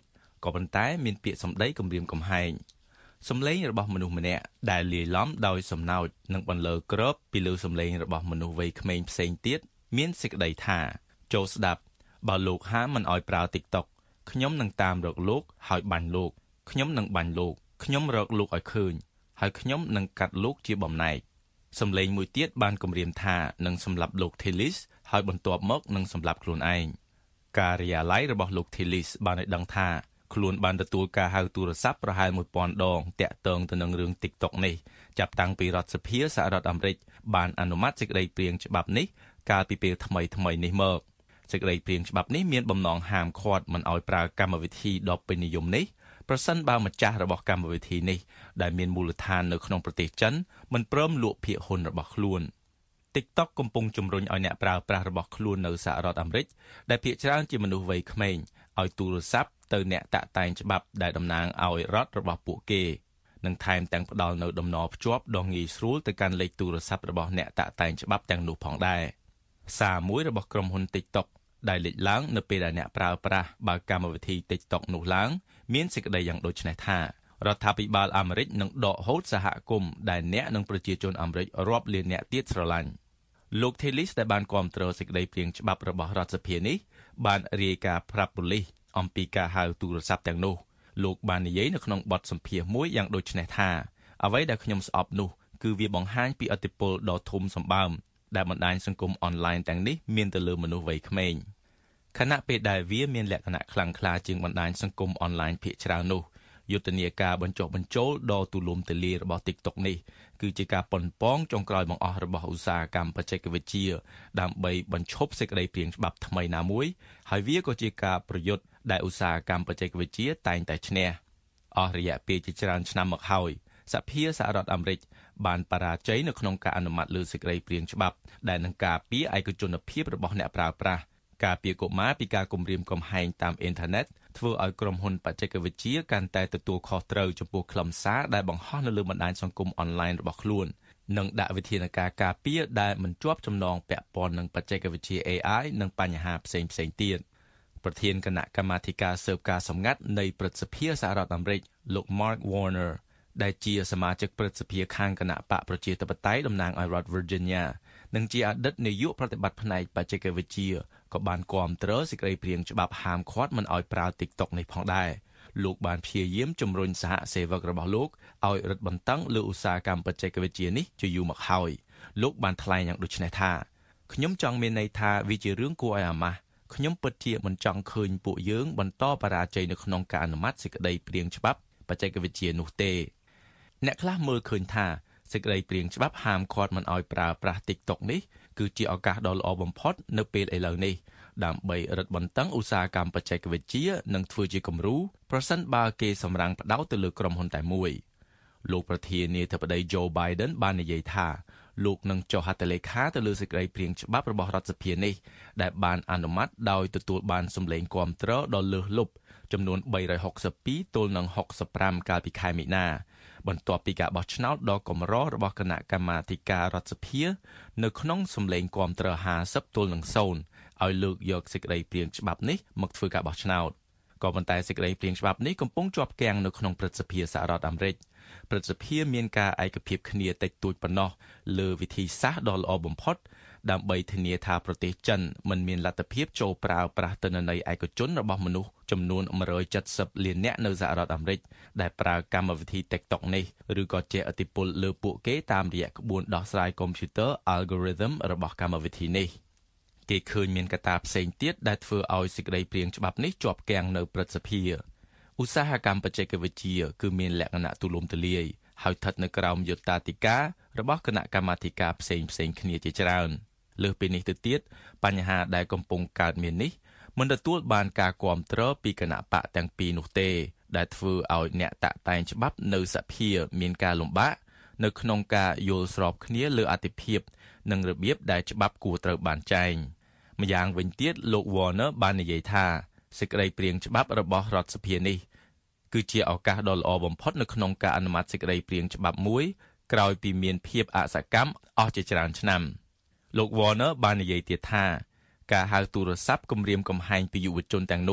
ក៏ប៉ុន្តែមានពាក្យសម្ដីគំរាមកំហែងសំឡេងរបស់មនុស្សម្នាក់ដែលលាយឡំដោយសំណើចនិងបន្លឺគ្របពីលើសំឡេងរបស់មនុស្សវ័យក្មេងផ្សេងទៀតមានសេចក្តីថាចូលស្ដាប់បើលោកហាមមិនអោយប្រើ TikTok ខ្ញុំនឹងតាមរកលោកហើយបាញ់លោកខ្ញុំនឹងបាញ់លោកខ្ញុំរកលោកឲ្យឃើញហើយខ្ញុំនឹងកាត់លោកជាបំណែកសំឡេងមួយទៀតបានគំរាមថានឹងសម្លាប់លោក Tillis ហើយបន្ទាប់មកនឹងសម្លាប់ខ្លួនឯងការិយាល័យរបស់លោក Tillis បានឲ្យដឹងថាខ្លួនបានទទួលការហៅទូរស័ព្ទប្រហែល 1000 ដងតាក់ទងទៅនឹងរឿង TikTok នេះចាប់តាំងពីរដ្ឋសភាសហរដ្ឋអាមេរិកបានអនុម័តសេចក្តីព្រាងច្បាប់នេះកាលពីពេលថ្មីៗនេះមកសេចក្តីព្រាងច្បាប់នេះមានបំណងហាមឃាត់មិនឲ្យប្រើកម្មវិធីដ៏ពេញនិយមនេះប្រសិនបើម្ចាស់របស់កម្មវិធីនេះដែលមានមូលដ្ឋាននៅក្នុងប្រទេសចិនមិនព្រមលក់ភាគហ៊ុនរបស់ខ្លួន TikTok កំពុងជំរុញឲ្យអ្នកប្រើប្រាស់របស់ខ្លួននៅសហរដ្ឋអាមេរិកដែលភាគច្រើនជាមនុស្សវ័យក្មេងឲ្យទូរស័ព្ទទៅអ្នកតាក់តែងច្បាប់ដែលតំណាងឲ្យរដ្ឋរបស់ពួកគេនិងថែមទាំងផ្ដល់នូវដំណរភ្ជាប់ដ៏ងាយស្រួលទៅកាន់លេខទូរស័ព្ទរបស់អ្នកតាក់តែងច្បាប់ទាំងនោះផងដែរសារមួយរបស់ក្រុមហ៊ុន TikTok ដែលលេចឡើងនៅពេលដែលអ្នកប្រើប្រាស់បើកម្មវិធី TikTok នោះឡើងមានសេចក្តីយ៉ាងដូចនេះថារដ្ឋាភិបាលអាមេរិកនឹងដកហូតសហគមន៍ដែលអ្នកនិងប្រជាជនអាមេរិករាប់លានអ្នកទៀតស្រឡាញ់លោក Tillis ដែលបានគាំទ្រសេចក្តីព្រាងច្បាប់របស់រដ្ឋសភានេះបានរាយការណ៍ប្រាប់ប៉ូលីសអំពីការហៅទូរស័ព្ទទាំងនោះលោកបាននិយាយនៅក្នុងបទសម្ភាសន៍មួយយ៉ាងដូចនេះថាអ្វីដែលខ្ញុំស្អប់នោះគឺវាបង្ហាញពីឥទ្ធិពលដ៏ធំសម្បើមដែលបណ្ដាញសង្គមអនឡាញទាំងនេះមានទៅលើមនុស្សវ័យក្មេងខណៈពេលដែលវាមានលក្ខណៈខ្លាំងក្លាជាងបណ្ដាញសង្គមអនឡាញភាគច្រើននោះយុទ្ធនាការបញ្ចុះបញ្ចូលដ៏ទូលំទូលាយរបស់ TikTok នេះគឺជាការប៉ុនប៉ងចុងក្រោយបង្អស់របស់ឧស្សាហកម្មបច្ចេកវិទ្យាដើម្បីបញ្ឈប់សេចក្តីព្រាងច្បាប់ថ្មីណាមួយហើយវាក៏ជាការប្រយុទ្ធដែលឧស្សាហកម្មបច្ចេកវិទ្យាតែងតែឈ្នះអស់រយៈពេលជាច្រើនឆ្នាំមកហើយសភាសហរដ្ឋអាមេរិកបានបរាជ័យនៅក្នុងការអនុម័តលើសេចក្តីព្រាងច្បាប់ដែលនឹងការពារឯកជនភាពរបស់អ្នកប្រើប្រាស់ការពារកុមារពីការគំរាមកំហែងតាមអ៊ីនធឺណិតធ្វើឲ្យក្រុមហ៊ុនបច្ចេកវិទ្យាកាន់តែទទួលខុសត្រូវចំពោះខ្លឹមសារដែលបង្ហោះនៅលើបណ្ដាញសង្គមអនឡាញរបស់ខ្លួននិងដាក់វិធានការការពារដែលមិនជាប់ចំណងពាក់ព័ន្ធនឹងបច្ចេកវិទ្យា AI និងបញ្ហាផ្សេងៗទៀតប្រធានគណៈកម្មាធិការស៊ើបការសម្ងាត់នៃព្រឹទ្ធសភាសហរដ្ឋអាមេរិកលោក Mark Warner ដែលជាសមាជិកព្រឹទ្ធសភាខាងគណៈបកប្រជាធិបតេយ្យតំណាងឲ្យរដ្ឋ Virginia និងជាអតីតនាយកប្រតិបត្តិផ្នែកបច្ចេកវិទ្យាក៏បានគាំទ្រសេចក្តីព្រាងច្បាប់ហាមឃាត់មិនឲ្យប្រើ TikTok នេះផងដែរលោកបានព្យាយាមជំរុញសហសេវករបស់លោកឲ្យរឹតបន្តឹងលើឧស្សាហកម្មបច្ចេកវិទ្យានេះជាយូរមកហើយលោកបានថ្លែងយ៉ាងដូចនេះថាខ្ញុំចង់មានន័យថាវាជារឿងគួរឲ្យអាម៉ាស់ខ្ញុំពិតជាមិនចង់ឃើញពួកយើងបន្តបរាជ័យនៅក្នុងការអនុម័តសេចក្តីព្រាងច្បាប់បច្ចេកវិទ្យានោះទេអ្នកខ្លះមើលឃើញថាសេចក្តីព្រាងច្បាប់ហាមឃាត់មិនឲ្យប្រើប្រាស់ TikTok នេះគឺជាឱកាសដ៏ល្អបំផុតនៅពេលឥឡូវនេះដើម្បីរឹតបន្តឹងឧស្សាហកម្មបច្ចេកវិទ្យានិងធ្វើជាគំរូប្រសិនបើគេសម្រាំងផ្ដោតទៅលើក្រុមហ៊ុនតែមួយលោកប្រធានាធិបតី Joe Biden បាននិយាយថាលោកនឹងចុះហត្ថលេខាទៅលើសេចក្តីព្រាងច្បាប់របស់រដ្ឋសភានេះដែលបានអនុម័តដោយទទួលបានសម្លេងគាំទ្រដ៏លើសលប់ចំនួន362ទល់នឹង65កាលពីខែមីនាបន្ទាប់ពីការបោះឆ្នោតដ៏កម្ររបស់គណៈកម្មាធិការរដ្ឋសភានៅក្នុងសម្លេងគាំទ្រ50ទល់នឹង0ឲ្យលើកយកសេចក្តីព្រាងច្បាប់នេះមកធ្វើការបោះឆ្នោតក៏ប៉ុន្តែសេចក្តីព្រាងច្បាប់នេះកំពុងជាប់គាំងនៅក្នុងព្រឹទ្ធសភាសហរដ្ឋអាមេរិកព្រឹទ្ធសភាមានការឯកភាពគ្នាតិចតួចប៉ុណ្ណោះលើវិធីសាស្ត្រដ៏ល្អបំផុតដើម្បីធានាថាប្រទេសចិនមិនមានលទ្ធភាពចូលប្រើប្រាស់ទិន្នន័យឯកជនរបស់មនុស្សចំនួន170លាននាក់នៅសហរដ្ឋអាមេរិកដែលប្រើកម្មវិធី TikTok នេះឬក៏ជះឥទ្ធិពលលើពួកគេតាមរយៈក្បួនដោះស្រាយកុំព្យូទ័រ algorithm របស់កម្មវិធីនេះគេឃើញមានកត្តាផ្សេងទៀតដែលធ្វើឲ្យសេចក្តីព្រាងច្បាប់នេះជាប់គាំងនៅព្រឹទ្ធសភាឧស្សាហកម្មបច្ចេកវិទ្យាគឺមានលក្ខណៈទូលំទូលាយហើយស្ថិតនៅក្រោមយុត្តាធិការរបស់គណៈកម្មាធិការផ្សេងគ្នាជាច្រើនលើសពីនេះទៅទៀតបញ្ហាដែលកំពុងកើតមាននេះមិនទទួលបានការគាំទ្រពីគណៈបកទាំងពីរនោះទេដែលធ្វើឲ្យអ្នកតាក់តែងច្បាប់នៅសភាមានការលំបាកនៅក្នុងការយល់ស្របគ្នាលើអត្ថិភាពនិងរបៀបដែលច្បាប់គួរត្រូវបានចែងម្យ៉ាងវិញទៀតលោក Warner បាននិយាយថាសេចក្តីព្រាងច្បាប់របស់រដ្ឋសភានេះគឺជាឱកាសដ៏ល្អបំផុតនៅក្នុងការអនុម័តសេចក្តីព្រាងច្បាប់មួយក្រោយពីមានភាពអសកម្មអស់ជាច្រើនឆ្នាំលោក Warner បាននិយាយទៀតថាការហៅទូរស័ព្ទគំរាមកំហែងពីយុវជនទាំងនោះ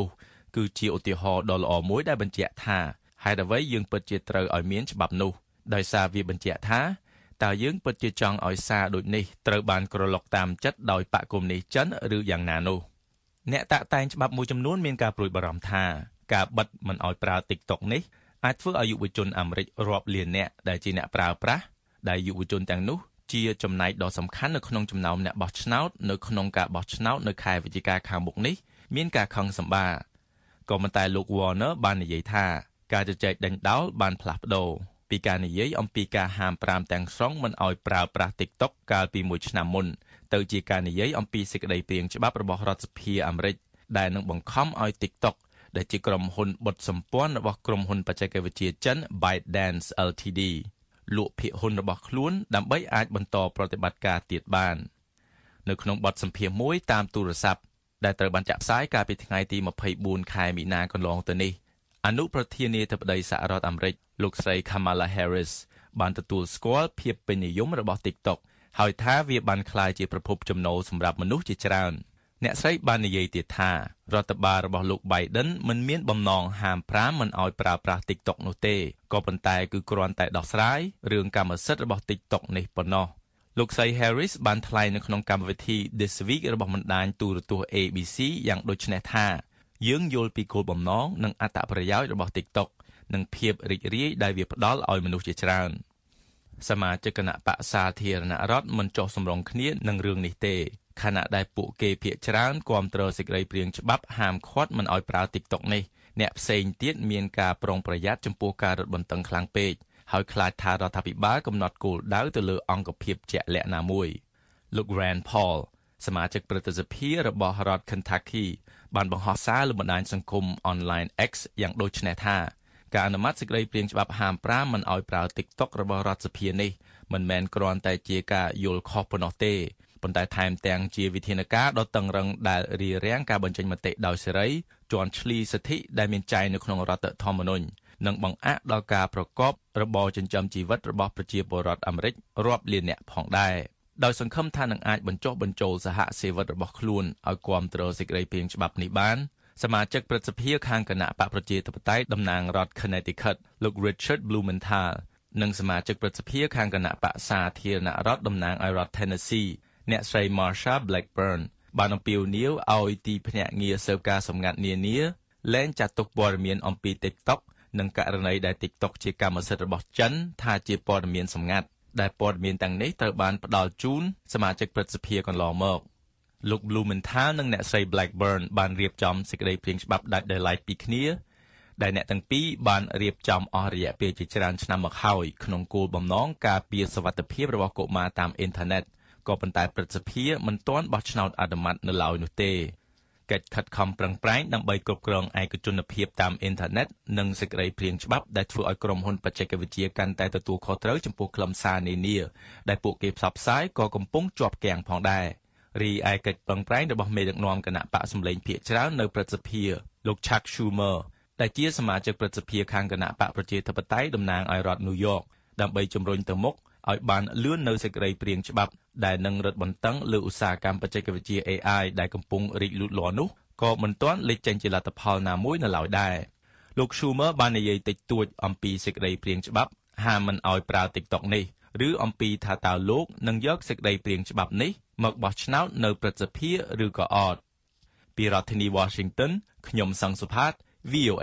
គឺជាឧទាហរណ៍ដ៏ល្អមួយដែលបញ្ជាក់ថាហេតុអ្វីយើងពិតជាត្រូវឲ្យមានច្បាប់នោះដោយសារវាបញ្ជាក់ថាតើយើងពិតជាចង់ឲ្យសារដូចនេះត្រូវបានក្រឡុកតាមចិត្តដោយបកគមនីចិនឬយ៉ាងណានោះអ្នកតាក់តែងច្បាប់មួយចំនួនមានការព្រួយបារម្ភថាការបិទមិនឲ្យប្រើ TikTok នេះអាចធ្វើឲ្យយុវជនអាមេរិករាប់លាននាក់ដែលជាអ្នកប្រើប្រាស់ដែលយុវជនទាំងនោះជាចំណែកដ៏សំខាន់នៅក្នុងចំណោមអ្នកបោះឆ្នោតនៅក្នុងការបោះឆ្នោតនៅខែវិច្ឆិកាខាងមុខនេះមានការខឹងសម្បារក៏ប៉ុន្តែលោក Warner បាននិយាយថាការជជែកដេញដោលបានផ្លាស់ប្ដូរពីការនិយាយអំពីការហាម5ទាំងស្រុងមិនឲ្យប្រើប្រាស់ TikTok កាលពី1ឆ្នាំមុនទៅជាការនិយាយអំពីសេចក្តីព្រាងច្បាប់របស់រដ្ឋសភាអាមេរិកដែលនឹងបង្ខំឲ្យ TikTok ដែលជាក្រុមហ៊ុនបុតសម្ព័ន្ធរបស់ក្រុមហ៊ុនបច្ចេកវិទ្យាចិន ByteDance Ltd លក់ភាគហ៊ុនរបស់ខ្លួនដើម្បីអាចបន្តប្រតិបត្តិការទៀតបាននៅក្នុងបទសម្ភាសន៍មួយតាមទូរស័ព្ទដែលត្រូវបានចាក់ផ្សាយកាលពីថ្ងៃទី24ខែមីនាកន្លងទៅនេះអនុប្រធានាធិបតីសហរដ្ឋអាមេរិកលោកស្រី Kamala Harris បានទទួលស្គាល់ភាពពេញនិយមរបស់ TikTok ហើយថាវាបានក្លាយជាប្រភពចំណូលសម្រាប់មនុស្សជាច្រើនអ្នកស្រីបាននិយាយទៀតថារដ្ឋបាលរបស់លោក Biden មិនមានបំណងហាម5មិនឲ្យប្រើប្រាស់ TikTok នោះទេក៏ប៉ុន្តែគឺគ្រាន់តែដោះស្រាយរឿងកម្មសិទ្ធិរបស់ TikTok នេះប៉ុណ្ណោះលោកស្រី Harris បានថ្លែងនៅក្នុងកម្មវិធី This Week របស់បណ្ដាញទូរទស្សន៍ ABC យ៉ាងដូចនេះថាយើងយល់ពីគោលបំណងនិងអត្ថប្រយោជន៍របស់ TikTok និងភាពរីករាយដែលវាផ្ដល់ឲ្យមនុស្សជាច្រើនសមាជិកគណៈបក្សសាធារណរដ្ឋមិនចុះសម្រុងគ្នានឹងរឿងនេះទេខណៈដែលពួកគេភាគច្រើនគាំទ្រសេចក្តីព្រាងច្បាប់ហាមឃាត់មិនឲ្យប្រើ TikTok នេះអ្នកផ្សេងទៀតមានការប្រុងប្រយ័ត្នចំពោះការរឹតបន្តឹងខ្លាំងពេកហើយខ្លាចថារដ្ឋាភិបាលកំណត់គោលដៅទៅលើអង្គភាពជាក់លាក់ណាមួយលោក Rand Paul សមាជិកប្រតិសភារបស់រដ្ឋ Kentucky បានបង្ហោះសារលើបណ្ដាញសង្គម Online X យ៉ាងដូចនេះថាការអនុម័តសេចក្តីព្រាងច្បាប់ហាម5មិនឲ្យប្រើ TikTok របស់រដ្ឋសភានេះមិនមែនគ្រាន់តែជាការយល់ខុសប៉ុណ្ណោះទេប៉ុន្តែថែមទាំងជាវិធានការដ៏តឹងរ៉ឹងដែលរារាំងការបញ្ចេញមតិដោយសេរីជន់ឈ្លីសិទ្ធិដែលមានចែងនៅក្នុងរដ្ឋធម្មនុញ្ញនិងបង្អាក់ដល់ការប្រកបរបរចិញ្ចឹមជីវិតរបស់ប្រជាពលរដ្ឋអាមេរិករាប់លាននាក់ផងដែរដោយសង្ឃឹមថានឹងអាចបញ្ចុះបញ្ចូលសហសេវិតរបស់ខ្លួនឲ្យគាំទ្រសេចក្តីព្រាងច្បាប់នេះបានសមាជិកព្រឹទ្ធសភាខាងគណៈបកប្រជាធិបតេយ្យតំណាងរដ្ឋ Connecticut លោក Richard Blumenthal និងសមាជិកព្រឹទ្ធសភាខាងគណៈបកសាធារណរដ្ឋតំណាងឲ្យរដ្ឋ Tennessee អ្នកស្រី Marsha Blackburn បានអំពាវនាវឲ្យទីភ្នាក់ងារស៊ើបការសម្ងាត់នានាលែងចាត់ទុកព័ត៌មានអំពី TikTok និងករណីដែល TikTok ជាកម្មសិទ្ធិរបស់ចិនថាជាព័ត៌មានសម្ងាត់ដែលព័ត៌មានទាំងនេះត្រូវបានផ្ដល់ជូនសមាជិកព្រឹទ្ធសភាកន្លងមកលោក Blumenthal និងអ្នកស្រី Blackburn បានរៀបចំសេចក្តីព្រាងច្បាប់ដាច់ដោយឡែកពីគ្នាដែលអ្នកទាំងពីរបានរៀបចំអស់រយៈពេលជាច្រើនឆ្នាំមកហើយក្នុងគោលបំណងការពារសុវត្ថិភាពរបស់កុមារតាមអ៊ីនធឺណិតក៏ប៉ុន្តែព្រឹទ្ធសភាមិនទាន់បោះឆ្នោតអនុម័តនៅឡើយនោះទេកិច្ចខិតខំប្រឹងប្រែងដើម្បីគ្រប់គ្រងឯកជនភាពតាមអ៊ីនធឺណិតនិងសេចក្តីព្រាងច្បាប់ដែលធ្វើឲ្យក្រុមហ៊ុនបច្ចេកវិទ្យាកាន់តែទទួលខុសត្រូវចំពោះខ្លឹមសារនានាដែលពួកគេផ្សព្វផ្សាយក៏កំពុងជាប់គាំងផងដែររីឯកិច្ចប្រឹងប្រែងរបស់មេដឹកនាំគណៈបកសម្លេងភាគច្រើននៅព្រឹទ្ធសភាលោក Chuck Schumer ដែលជាសមាជិកព្រឹទ្ធសភាខាងគណៈបកប្រជាធិបតេយ្យតំណាងឲ្យរដ្ឋ New York ដើម្បីជំរុញទៅមុខឲ្យបានលឿននៅសេចក្តីព្រាងច្បាប់ដែលនឹងរឹតបន្តឹងលើឧស្សាហកម្មបច្ចេកវិទ្យា AI ដែលកំពុងរីកលូតលាស់នោះក៏មិនទាន់លេចចេញជាលទ្ធផលណាមួយនៅឡើយដែរលោក Schumer បាននិយាយតិចតួចអំពីសេចក្តីព្រាងច្បាប់ហាមមិនឲ្យប្រើ TikTok នេះឬអំពីថាតើលោកនឹងយកសេចក្តីព្រាងច្បាប់នេះមកបោះឆ្នោតនៅព្រឹទ្ធសភាឬក៏អត់ពីរដ្ឋធានី Washington ខ្ញុំសង្សុផាត VOA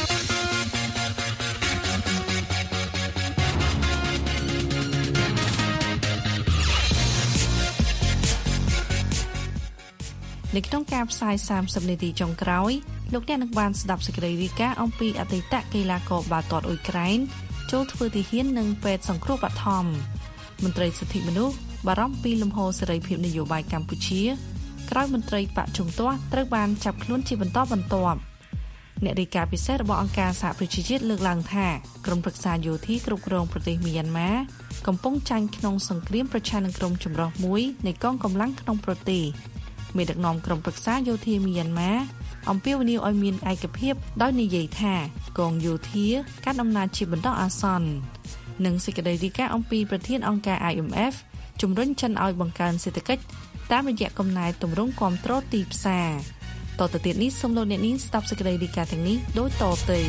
នៅក្នុងការផ្សាយ30នាទីចុងក្រោយលោកអ្នកនឹងបានស្ដាប់សេចក្តីរាយការណ៍អំពីអតីតកីឡាករបាល់ទាត់អ៊ុយក្រែនចូលធ្វើទាហាននិងពេទ្យសង្គ្រោះបឋមមន្ត្រីសិទ្ធិមនុស្សបារម្ភពីលំហូរសេរីភាពនយោបាយកម្ពុជាក្រោយមន្ត្រីបកជំទាស់ត្រូវបានចាប់ខ្លួនជាបន្តបន្ទាប់អ្នករាយការណ៍ពិសេសរបស់អង្គការសហប្រជាជាតិលើកឡើងថាក្រុមប្រឹក្សាយោធាគ្រប់គ្រងប្រទេសមីយ៉ាន់ម៉ាកំពុងចាញ់ក្នុងសង្គ្រាមប្រឆាំងនឹងក្រុមចម្រុះមួយនៃកងកម្លាំងក្នុងប្រទេសមេដឹកនាំក្រុមប្រឹក្សាយោធាមីយ៉ាន់ម៉ាអំពាវនាវឲ្យមានឯកភាពដោយនិយាយថាកងយោធាកាន់អំណាចជាបណ្ដោះអាសន្ននិងសេចក្តីរាយការណ៍អំពីប្រធានអង្គការ IMF ជំរុញចិនឲ្យបង្កើនសេដ្ឋកិច្ចតាមរយៈកំណែទម្រង់គាំទ្រទីផ្សារតទៅទៀតនេះសូមលោកអ្នកនាងស្ដាប់សេចក្តីរាយការណ៍ទាំងនេះដូចតទៅ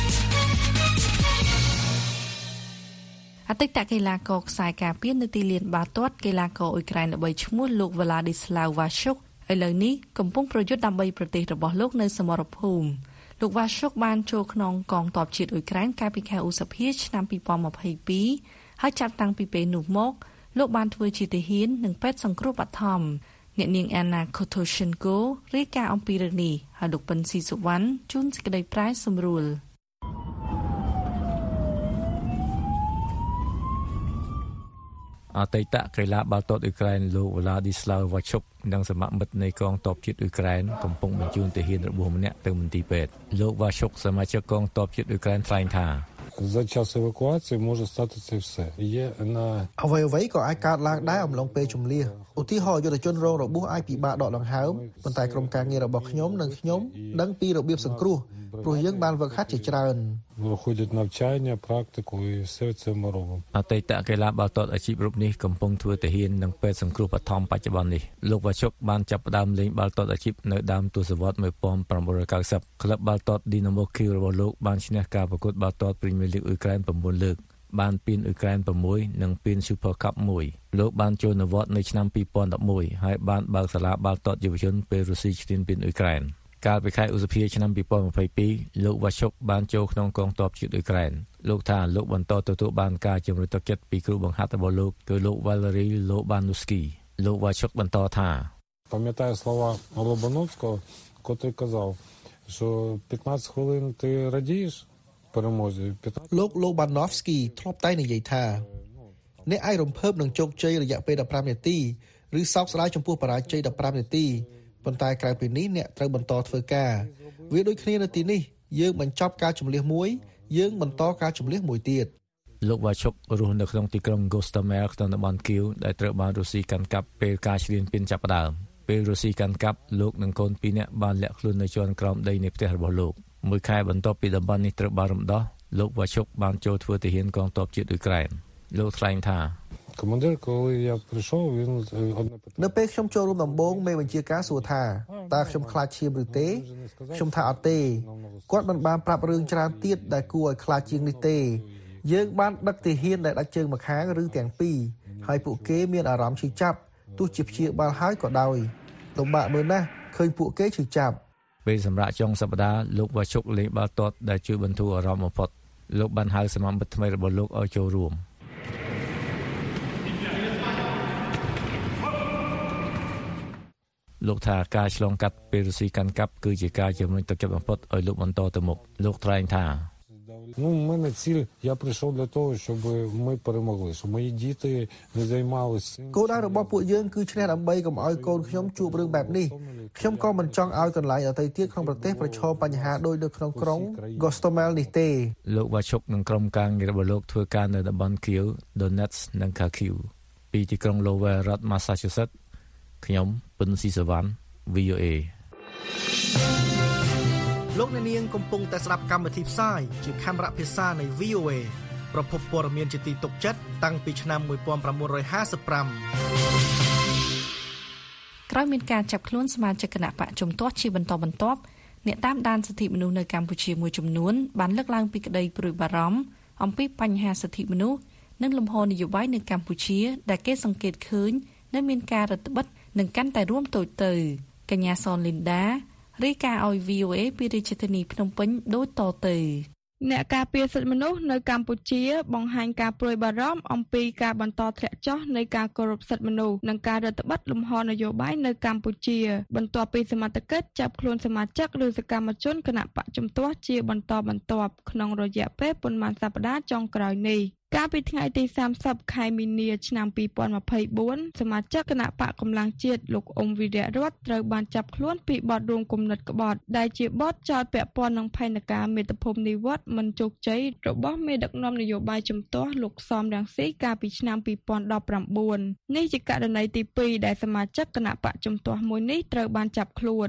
អតីតកីឡាករខ្សែការពារនៅទីលានបាល់ទាត់កីឡាករអ៊ុយក្រែនល្បីឈ្មោះលោក Vladislav Vashuk ឥឡូវនេះកំពុងប្រយុទ្ធដើម្បីប្រទេសរបស់លោកនៅសមរភូមិលោក Vashuk បានចូលក្នុងកងទ័ពជាតិអ៊ុយក្រែនកាលពីខែឧសភាឆ្នាំ2022ហើយចាប់តាំងពីពេលនោះមកលោកបានធ្វើជាទាហាននិងពេទ្យសង្គ្រោះបឋមអ្នកនាង Anna Kotoshenko រាយការណ៍អំពីរឿងនេះហើយលោកប៉ិនស៊ីសុវណ្ណជួនសេចក្តីប្រែសម្រួលអតីតកីឡាបាល់ទាត់អ៊ុយក្រែនលោក Vladislav Vashuk និងសមាមិត្តនៃកងទ័ពជាតិអ៊ុយក្រែនកំពុងបញ្ជូនទាហានរបស់ម្នាក់ទៅមន្ទីរពេទ្យលោក Vashuk សមាជិកកងទ័ពជាតិអ៊ុយក្រែនថ្លែងថា За час евакуації може статися все. Є на អ្វីក៏អាចកើតឡើងដែរអំឡុងពេលជំនះឧទាហរណ៍យុទ្ធជនរងរបួសអាចពិបាកដកដង្ហើមប៉ុន្តែក្រុមការងាររបស់ខ្ញុំនិងខ្ញុំដឹងពីរបៀបសង្គ្រោះព្រោះយើងបានវឹកហាត់ជាច្រើន Виходять навчання, практику і все це ми робимо. អតីតកីឡាបាល់ទាត់អាជីពរូបនេះកំពុងធ្វើទាហាននិងពេទ្យសង្គ្រោះបឋមបច្ចុប្បន្ននេះលោក Vashuk បានចាប់ផ្ដើមលេងបាល់ទាត់អាជីពនៅដើមទសវត្សរ៍ 1990 ក្លឹបបាល់ទាត់ Dynamo Kyiv របស់លោកបានឈ្នះការប្រកួតបាល់ទាត់ Premier League អ៊ុយក្រែន 9 លើកបានពានអ៊ុយក្រែន 6 និងពាន Super Cup 1 លោកបានចូលនិវត្តន៍នៅឆ្នាំ 2011 ហើយបានបើកសាលាបាល់ទាត់យុវជនពេលរុស្ស៊ីឈ្នះពានអ៊ុយក្រែនកាលពីខែឧសភាឆ្នាំ 2022 លោក Vashuk បានចូលក្នុងកងទ័ពជាតិអ៊ុយក្រែនលោកថាលោកបន្តទទួលបានការជំរុញទឹកចិត្តពីគ្រូបង្ហាត់របស់លោកគឺលោក Valery Lobanovsky លោក Vashuk បន្តថា Пам'ятаю слова Лобановського, котрий казав, що 15 хвилин ти радієш перемозі. លោក Lobanovsky ធ្លាប់តែនិយាយថាអ្នកអាចរំភើបនឹងជោគជ័យរយៈពេល15នាទីឬសោកស្ដាយចំពោះបរាជ័យ15នាទីប៉ុន្តែក្រៅពីនេះអ្នកត្រូវបន្តធ្វើការវាដូចគ្នានៅទីនេះយើងបញ្ចប់ការជម្លៀសមួយយើងបន្តការជម្លៀសមួយទៀតលោក Vashuk រស់នៅក្នុងទីក្រុង Gostomel ក្នុងតំបន់ Kyiv ដែលត្រូវបានរុស្ស៊ីកាន់កាប់ពេលការឈ្លានពានចាប់ផ្ដើមពេលរុស្ស៊ីកាន់កាប់លោកនិងកូន2នាក់បានលាក់ខ្លួននៅជាន់ក្រោមដីនៃផ្ទះរបស់លោកមួយខែបន្ទាប់ពីតំបន់នេះត្រូវបានរំដោះលោក Vashuk បានចូលធ្វើទាហានកងទ័ពជាតិអ៊ុយក្រែនលោកថ្លែងថា Командир, коли я прийшов, він នៅពេលខ្ញុំចូលរួមដំបូងមេបញ្ជាការសួរថាតើខ្ញុំខ្លាចឈាមឬទេខ្ញុំថាអត់ទេគាត់មិនបានប្រាប់រឿងច្រើនទៀតដែលគួរឲ្យខ្លាចជាងនេះទេយើងបានដឹកទាហានដែលដាច់ជើងម្ខាងឬទាំងពីរហើយពួកគេមានអារម្មណ៍ឈឺចាប់ទោះជាព្យាបាលហើយក៏ដោយលំបាកមើលណាស់ឃើញពួកគេឈឺចាប់ពេលសម្រាប់ចុងសប្តាហ៍លោក Vashuk លេងបាល់ទាត់ដែលជួយបន្ធូរអារម្មណ៍បំផុតលោកបានហៅសមាមិត្តថ្មីរបស់លោកឲ្យចូលរួមលោកថាការឆ្លងកាត់ពេលរុស្ស៊ីកាន់កាប់គឺជាការជំរុញទឹកចិត្តបំផុតឲ្យលោកបន្តទៅមុខលោកថ្លែងថា Ну, в мене ціль, я прийшов для того, щоб ми перемогли, щоб мої діти не займалися. គោលដៅរបស់ពួកយើងគឺឈ្នះដើម្បីកុំឲ្យកូនខ្ញុំជួបរឿងបែបនេះខ្ញុំក៏មិនចង់ឲ្យកន្លែងដទៃទៀតក្នុងប្រទេសប្រឈមបញ្ហាដូចនៅក្នុងក្រុង Gostomel នេះទេលោក Vashuk និងក្រុមការងាររបស់លោកធ្វើការនៅតំបន់ Kyiv, Donetsk និង Kharkiv ពីទីក្រុង Lowell រដ្ឋ Massachusetts ខ្ញុំពិនស៊ីសវណ្ណ VOA លោកអ្នកនាងកំពុងតែស្ដាប់កម្មវិធីផ្សាយជាខេមរៈភាសានៃ VOA ប្រភពព័ត៌មានជាទីទុកចិត្តតាំងពីឆ្នាំ 1955 ក្រោយមានការចាប់ខ្លួនសមាជិកគណៈបកជំទាស់ជាបន្តបន្ទាប់អ្នកតាមដានសិទ្ធិមនុស្សនៅកម្ពុជាមួយចំនួនបានលើកឡើងពីក្តីព្រួយបារម្ភអំពីបញ្ហាសិទ្ធិមនុស្សនិងលំហនយោបាយនៅកម្ពុជាដែលគេសង្កេតឃើញនៅមានការរឹតបន្តឹងនិងកាន់តែរួមតូចទៅកញ្ញាសនលីនដារាយការណ៍ឲ្យ VOA ពីរាជធានីភ្នំពេញដូចតទៅអ្នកការពារសិទ្ធិមនុស្សនៅកម្ពុជាបង្ហាញការព្រួយបារម្ភអំពីការបន្តធ្លាក់ចុះនៃការគោរពសិទ្ធិមនុស្សនិងការរឹតបន្តឹងលំហនយោបាយនៅកម្ពុជាបន្ទាប់ពីសមត្ថកិច្ចចាប់ខ្លួនសមាជិកឬសកម្មជនគណៈបកជំទាស់ជាបន្តបន្ទាប់ក្នុងរយៈពេលប៉ុន្មានសប្តាហ៍ចុងក្រោយនេះកាលពីថ្ងៃទី30ខែមីនាឆ្នាំ2024សមាជិកគណៈបកកម្លាំងជាតិលោកអ៊ុំវីរៈរតត្រូវបានចាប់ខ្លួនពីបទរួមគំនិតក្បត់ដែលជាបទចោទពាក់ព័ន្ធនឹងផែនការមាតុភូមិនិវត្តន៍មិនជោគជ័យរបស់មេដឹកនាំនយោបាយជំទាស់លោកសំរងស៊ីកាលពីឆ្នាំ2019នេះជាករណីទី2ដែលសមាជិកគណៈបកជំទាស់មួយនេះត្រូវបានចាប់ខ្លួន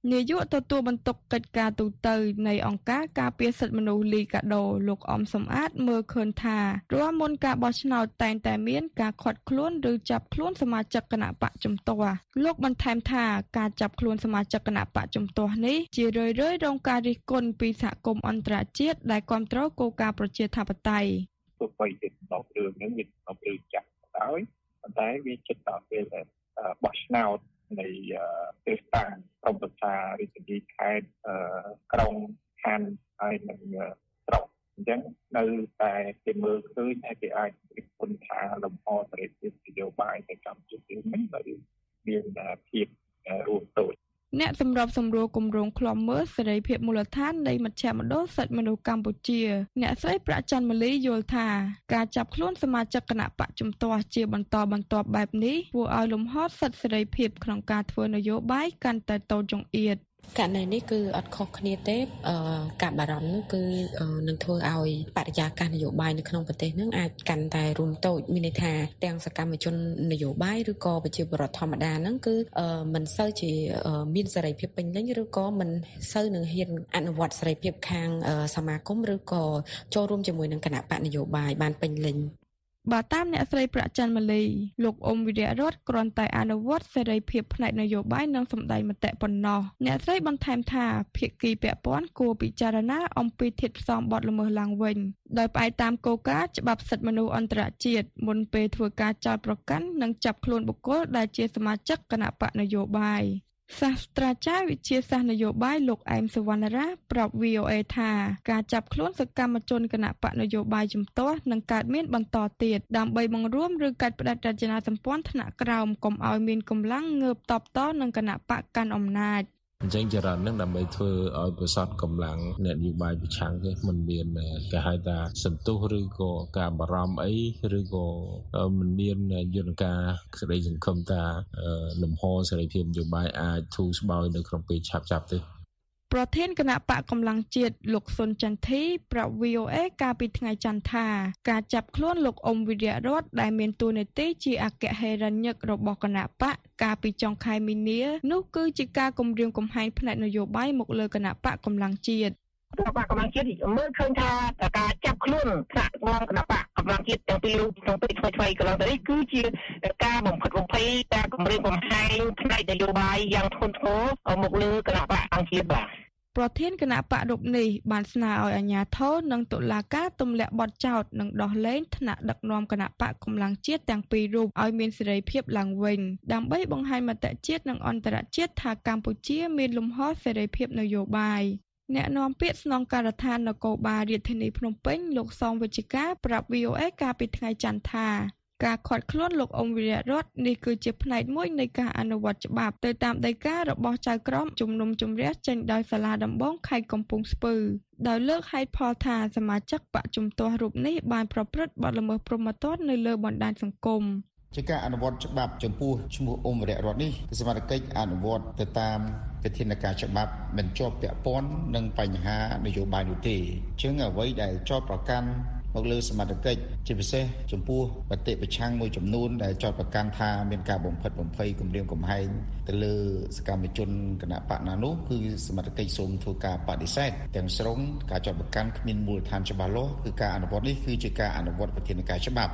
នាយកទទួលបន្ទុកកិច្ចការទូតនៃអង្គការការពារសិទ្ធិមនុស្សលីកាដូលោកអំសំអាតមើលឃើញថារាល់មុនការបោះឆ្នោតតែងតែមានការខាត់ខ្លួនឬចាប់ខ្លួនសមាជិកគណៈបកជំទាស់លោកបន្ថែមថាការចាប់ខ្លួនសមាជិកគណៈបកជំទាស់នេះជារឿយៗរងការរិះគន់ពីសហគមន៍អន្តរជាតិដែលគាំទ្រគោលការណ៍ប្រជាធិបតេយ្យទោះបីជាដំណើររឿងហ្នឹងវាដំណើររឿងចាស់ហើយប៉ុន្តែវាជិតដល់ពេលបោះឆ្នោតនៃទេសតានក្រុមប្រឹក្សារាជធានីខេត្តក្រុងខណ្ឌហើយនិងស្រុកអញ្ចឹងនៅតែគេមើលឃើញហើយគេអាចរិះគន់ថាលំហសេរីភាពនយោបាយនៅកម្ពុជាមិនបានមានភាពរួមតូចអ្នកសម្របសម្រួលគម្រោងឃ្លាំមើលសេរីភាពមូលដ្ឋាននៃមជ្ឈមណ្ឌលសិទ្ធិមនុស្សកម្ពុជាអ្នកស្រីប្រាក់ច័ន្ទម៉ាលីយល់ថាការចាប់ខ្លួនសមាជិកគណៈបកជំទាស់ជាបន្តបន្ទាប់បែបនេះធ្វើឲ្យលំហសិទ្ធិសេរីភាពក្នុងការធ្វើនយោបាយកាន់តែតូចចង្អៀតករណីនេះគឺអត់ខុសគ្នាទេការបារម្ភនោះគឺនឹងធ្វើឲ្យបរិយាកាសនយោបាយនៅក្នុងប្រទេសនឹងអាចកាន់តែរួមតូចមានន័យថាទាំងសកម្មជននយោបាយឬក៏ប្រជាពលរដ្ឋធម្មតាហ្នឹងគឺមិនសូវជាមានសេរីភាពពេញលេញឬក៏មិនសូវនឹងហ៊ានអនុវត្តសេរីភាពខាងសមាគមឬក៏ចូលរួមជាមួយនឹងគណៈបកនយោបាយបានពេញលេញបើតាមអ្នកស្រីប្រាក់ច័ន្ទម៉ាលីលោកអ៊ុំវិរៈរតគ្រាន់តែអនុវត្តសេរីភាពផ្នែកនយោបាយនិងសម្ដែងមតិប៉ុណ្ណោះអ្នកស្រីបន្ថែមថាភាគីពាក់ព័ន្ធគួរពិចារណាអំពីធាតុផ្សំបទល្មើសឡើងវិញដោយផ្អែកតាមគោលការណ៍ច្បាប់សិទ្ធិមនុស្សអន្តរជាតិមុនពេលធ្វើការចោទប្រកាន់និងចាប់ខ្លួនបុគ្គលដែលជាសមាជិកគណៈបកនយោបាយសាស្ត្រាចារ្យវិទ្យាសាស្ត្រនយោបាយលោកអែមសវណ្ណរាប្រាប់ VOA ថាការចាប់ខ្លួនសកម្មជនគណៈបកនយោបាយជំទាស់នឹងកើតមានបន្តទៀតដើម្បីបង្រួមឬកាត់ផ្តាច់រចនាសម្ព័ន្ធថ្នាក់ក្រោមកុំឲ្យមានកម្លាំងងើបតបតនឹងគណៈបកកាន់អំណាចអញ្ចឹងចរន្តនឹងដើម្បីធ្វើឲ្យប្រសពកម្លាំងអ្នកនយោបាយប្រឆាំងទេមិនមានគេហៅថាសន្ទុះឬក៏ការបារម្ភអីឬក៏មិនមានយន្តការសេរីសង្ឃឹមថាលំហសេរីភាពនយោបាយអាចធូរស្បើយនៅក្នុងពេលឆាប់ទេប្រធានគណៈបកកម្លាំងជាតិលោកសុនចន្ទធីប្រាប់ VOA កាលពីថ្ងៃច័ន្ទថាការចាប់ខ្លួនលោកអ៊ុំវិរៈរតដែលមានតួនាទីជាអគ្គហេរញ្ញិករបស់គណៈបកកាលពីចុងខែមីនានោះគឺជាការគំរាមកំហែងផ្នែកនយោបាយមកលើគណៈបកកម្លាំងជាតិគណៈបកកម្លាំងជាតិមើលឃើញថាការចាប់ខ្លួនថ្នាក់ដឹកនាំគណៈបកកម្លាំងជាតិទាំងពីររូបក្នុងពេលថ្មីៗកន្លងទៅនេះគឺជាការបំផិតបំភ័យការគំរាមកំហែងផ្នែកនយោបាយយ៉ាងធ្ងន់ធ្ងរមកលើគណៈបកកម្ពុជាបាទប្រធានគណៈបករូបនេះបានស្នើឲ្យអាជ្ញាធរនិងតុលាការទម្លាក់បទចោទនិងដោះលែងថ្នាក់ដឹកនាំគណៈបកកម្លាំងជាតិទាំងពីររូបឲ្យមានសេរីភាពឡើងវិញដើម្បីបង្ហាញមតិជាតិនិងអន្តរជាតិថាកម្ពុជាមានលំហសេរីភាពនយោបាយអ្នកនាំពាក្យស្នងការដ្ឋាននគរបាលរាជធានីភ្នំពេញលោកសំវិជ្ជការប្រាប់ VOA កាលពីថ្ងៃច័ន្ទថាការឃាត់ខ្លួនលោកអ៊ុំវិរៈរតនេះគឺជាផ្នែកមួយនៃការអនុវត្តច្បាប់ទៅតាមដីការបស់ចៅក្រមជំនុំជម្រះចេញដោយសាលាដំបងខេត្តកំពង់ស្ពឺដោយលើកហេតុផលថាសមាជិកបកជំទាស់រូបនេះបានប្រព្រឹត្តបទល្មើសព្រហ្មទណ្ឌនៅលើបណ្ដាញសង្គមជាការអនុវត្តច្បាប់ចំពោះឈ្មោះអ៊ុំវិរៈរតនេះគឺសមត្ថកិច្ចអនុវត្តទៅតាមវិធានការច្បាប់មិនជាប់ពាក់ព័ន្ធនឹងបញ្ហានយោបាយនោះទេជាងអ្វីដែលចោទប្រកាន់មកលើសមត្ថកិច្ចជាពិសេសចំពោះបតិប្រឆាំងមួយចំនួនដែលចោទប្រកាន់ថាមានការបំផិតបំភ័យគំរាមកំហែងទៅលើសកម្មជនគណៈបកណានោះគឺសមត្ថកិច្ចសូមធ្វើការបដិសេធទាំងស្រុងការចោទប្រកាន់គ្មានមូលដ្ឋានច្បាស់លាស់គឺការអនុវត្តនេះគឺជាការអនុវត្តវិធានការច្បាប់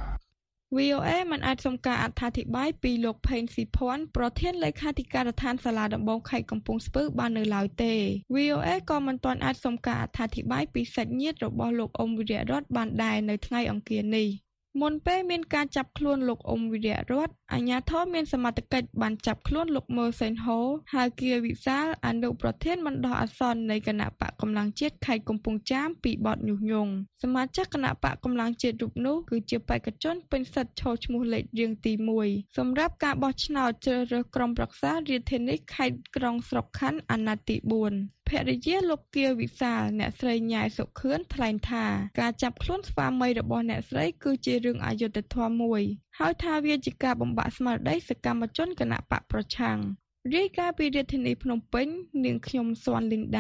VOA មិនអាចសុំការអត្ថាធិប្បាយពីលោកផេងស៊ីភ័ណ្ឌប្រធានលេខាធិការដ្ឋានសាលាដំបងខេត្តកំពង់ស្ពឺបាននៅឡើយទេ VOA ក៏មិនទាន់អាចសុំការអត្ថាធិប្បាយពីសាច់ញាតិរបស់លោកអ៊ុំវិរៈរតបានដែរនៅថ្ងៃអង្គារនេះមុនពេលមានការចាប់ខ្លួនលោកអ៊ុំវិរៈរតអាជ្ញាធរមានសមត្ថកិច្ចបានចាប់ខ្លួនលោកមើសេនហូហើយគៀវិសាលអនុប្រធានបណ្ដោះអាសន្ននៃគណៈបកកម្លាំងជាតិខេត្តកំពង់ចាមពីបទញុះញង់សមាជិកគណៈបកកម្លាំងជាតិរូបនោះគឺជាបេក្ខជនពេញសិទ្ធិឈរឈ្មោះលេខរៀងទី1សម្រាប់ការបោះឆ្នោតជ្រើសរើសក្រុមប្រឹក្សារាជធានីខេត្តក្រុងស្រុកខណ្ឌអាណត្តិទី4ភរិយាលោកគៀវិសាលអ្នកស្រីញ៉ែសុខឿនថ្លែងថាការចាប់ខ្លួនស្វាមីរបស់អ្នកស្រីគឺជារឿងអយុត្តិធម៌មួយហើយថាវាជាការបំបាក់ស្មារតីសកម្មជនគណៈបកប្រឆាំងរាយការណ៍ពីរាជធានីភ្នំពេញនាងខ្ញុំសុនលីនដា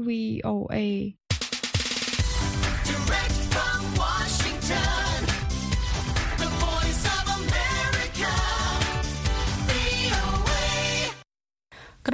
VOA Direct from Washington The Voice of America VOA ក្រុ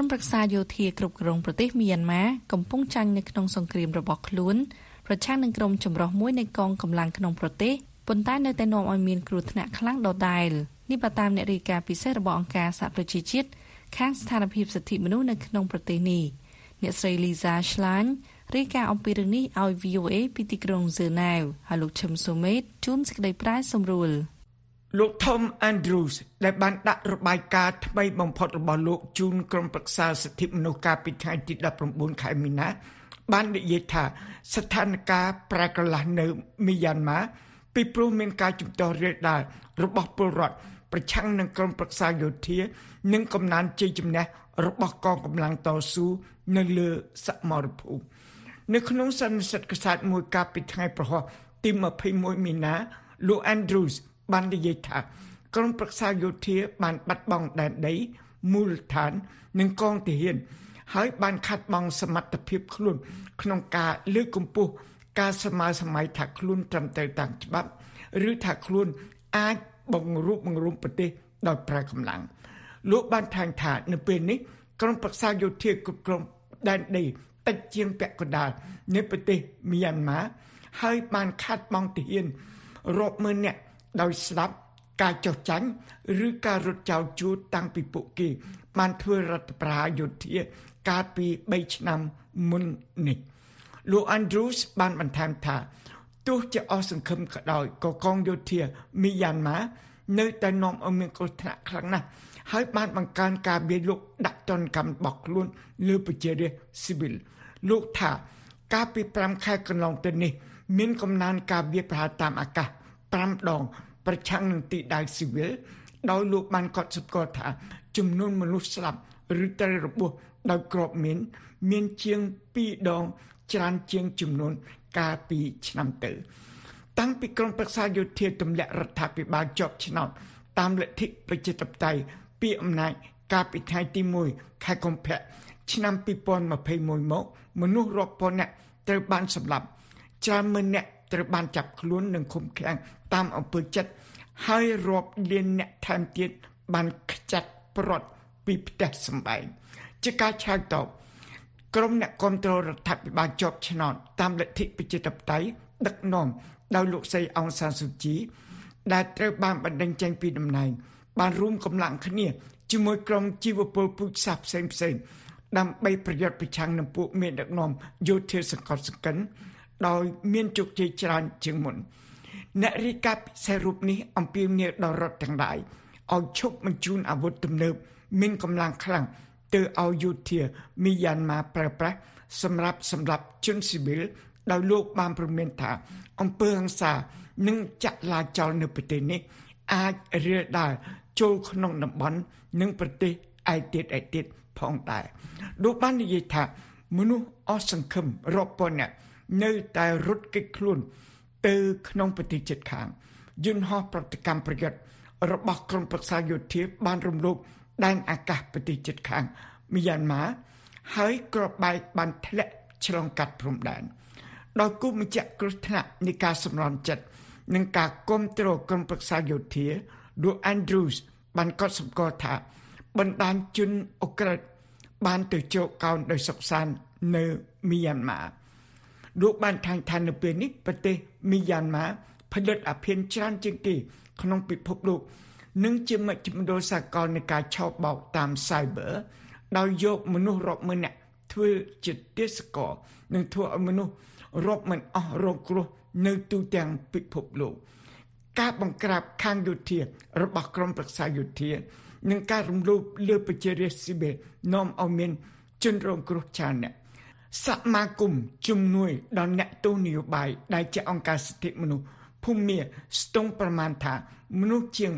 មប្រឹក្សាយោធាគ្រប់គ្រងប្រទេសមីយ៉ាន់ម៉ាកំពុងចាញ់នៅក្នុងសង្គ្រាមរបស់ខ្លួនប្រឆាំងនឹងក្រុមចម្រុះមួយនៃកងកម្លាំងក្នុងប្រទេសប៉ុន្តែនៅតែនាំឲ្យមានគ្រោះថ្នាក់ខ្លាំងដដែលនេះបើតាមអ្នករាយការណ៍ពិសេសរបស់អង្គការសហប្រជាជាតិខាងស្ថានភាពសិទ្ធិមនុស្សនៅក្នុងប្រទេសនេះអ្នកស្រី Lisa Schlein រាយការណ៍អំពីរឿងនេះឲ្យ VOA ពីទីក្រុង Geneva ហើយលោកឈឹមសូមេតជួនសេចក្តីប្រាយសម្រួលលោក Tom Andrews ដែលបានដាក់របាយការណ៍ថ្មីបំផុតរបស់លោកជូនក្រុមប្រឹក្សាសិទ្ធិមនុស្សកាលពីថ្ងៃទី19ខែមីនាបាននិយាយថាស្ថានភាពប្រែក្លាស់នៅមីយ៉ាន់ម៉ាពីព្រោះមានការជំទាស់រាលដាលរបស់ពលរដ្ឋប្រឆាំងនឹងក្រុមប្រឹក្សាយោធានិងកំណើនជ័យជំនះរបស់កងកម្លាំងតស៊ូនៅលើសមរភូមិនៅក្នុងសន្និសីទកាសែតមួយកាលពីថ្ងៃប្រហ័សទី21មីនាលោក Andrews បាននិយាយថាក្រុមប្រឹក្សាយោធាបានបាត់បង់ដែនដីមូលដ្ឋាននិងកងទាហានហើយបានខាត់បង់សមត្ថភាពខ្លួនក្នុងការលើកកម្ពស់ការសម័យថាខ្លួនត្រឹមត្រូវតាមច្បាប់ឬថាខ្លួនអាចបង្រួបបង្រួមប្រទេសដោយប្រើកម្លាំងលោកបានថែមថានៅពេលនេះក្រុមប្រឹក្សាយោធាគ្រប់គ្រងដែនដីតិចជាងពាក់កណ្ដាលនៃប្រទេសមីយ៉ាន់ម៉ាហើយបានខាត់បង់ទាហានរាប់ម៉ឺននាក់ដោយស្ដាប់ការចោះចាញ់ឬការរត់ចោលជួរតាំងពីពួកគេបានធ្វើរដ្ឋប្រហារយោធាកាលពី3ឆ្នាំមុននេះលោក Andrews បានបន្ថែមថាទោះជាអស់សង្ឃឹមក៏ដោយក៏កងយោធាមីយ៉ាន់ម៉ានៅតែនាំឲ្យមានគ្រោះថ្នាក់ខ្លាំងណាស់ហើយបានបង្កើនការវាយលុកដាក់ទណ្ឌកម្មរបស់ខ្លួនលើប្រជារាស្ត្រស៊ីវិលលោកថាកាលពី5ខែកន្លងទៅនេះមានកំណើនការវាយប្រហារតាមអាកាស5ដងប្រឆាំងនឹងទីដៅស៊ីវិលដោយលោកបានកត់សម្គាល់ថាចំនួនមនុស្សស្លាប់ឬត្រូវរបួសដោយគ្រាប់មានជាង2ដងច្រើនជាងចំនួនកាលពីឆ្នាំទៅតាំងពីក្រុមប្រឹក្សាយោធាទម្លាក់រដ្ឋាភិបាលជាប់ឆ្នោតតាមលទ្ធិប្រជាធិបតេយ្យពីអំណាចកាលពីថ្ងៃទី1ខែកុម្ភៈឆ្នាំ2021មកមនុស្សរាប់ពាន់នាក់ត្រូវបានសម្លាប់ច្រើនម៉ឺននាក់ត្រូវបានចាប់ខ្លួននិងឃុំឃាំងតាមអំពើចិត្តហើយរាប់លានអ្នកថែមទៀតបានខ្ចាត់ប្រត់ពីផ្ទះសម្បែងជាការឆ្លើយតបក្រុមអ្នកគ្រប់គ្រងរដ្ឋាភិបាលជាប់ឆ្នោតតាមលទ្ធិប្រជាធិបតេយ្យដឹកនាំដោយលោកស្រីអង្សានស៊ូជីដែលត្រូវបានបណ្តេញចេញពីតំណែងបានរួមកម្លាំងគ្នាជាមួយក្រុមជីវពលពូជសាសន៍ផ្សេងៗដើម្បីប្រយុទ្ធប្រឆាំងនឹងពួកមេដឹកនាំយោធាសង្កត់សង្កិនដោយមានជោគជ័យច្រើនជាងមុនអ្នករាយការណ៍ពិសេសរូបនេះអំពាវនាវដល់រដ្ឋទាំងឡាយឲ្យឈប់បញ្ជូនអាវុធទំនើបមានកម្លាំងខ្លាំងទៅឲ្យយោធាមីយ៉ាន់ម៉ាប្រើប្រាស់សម្រាប់ជនស៊ីវិលដោយលោកបានព្រមានថាអំពើហិង្សានិងចលាចលនៅប្រទេសនេះអាចរាលដាលចូលក្នុងតំបន់និងប្រទេសឯទៀតផងដែរលោកបាននិយាយថាមនុស្សអស់សង្ឃឹមរាប់ពាន់នាក់នៅតែរត់គេចខ្លួនទៅក្នុងប្រទេសជិតខាងយន្តហោះប្រតិកម្មប្រយុទ្ធរបស់ក្រុមប្រឹក្សាយោធាបានរំលោភដែនអាកាសប្រទេសជិតខាងមីយ៉ាន់ម៉ាហើយគ្រាប់បែកបានធ្លាក់ឆ្លងកាត់ព្រំដែនដោយគូបញ្ជាក់គ្រោះថ្នាក់នៃការសម្រន់ចិត្តនិងការគ្រប់គ្រងក្រុមប្រឹក្សាយោធាលោក Andrews បានកត់សម្គាល់ថាបណ្ដាញជនអ៊ុក្រែនបានទៅជោគកោនដោយសុខសាន្តនៅមីយ៉ាន់ម៉ាលោកបានថែមថានៅពេលនេះប្រទេសមីយ៉ាន់ម៉ាផលិតអាភ័នច្រើនជាងគេក្នុងពិភពលោកនិងជាមជ្ឈមណ្ឌលសកលនៃការឆោបបោកតាម Cyber ដោយយកមនុស្សរាប់ម៉ឺននាក់ធ្វើជាទេសកលនិងធ្វើឲ្យមនុស្សរាប់មិនអស់រងគ្រោះនៅទូទាំងពិភពលោកការបង្ក្រាបខាងយោធារបស់ក្រុមប្រឹក្សាយោធានិងការរំលោភលើប្រជារាស្ត្រស៊ីវិលនាំឲ្យមានជនរងគ្រោះច្រើនអ្នកសមាគមជំនួយដល់អ្នកទោសនយោបាយដែលជាអង្គការសិទ្ធិមនុស្សភូមាស្ទង់ប្រមាណថាមនុស្សជាង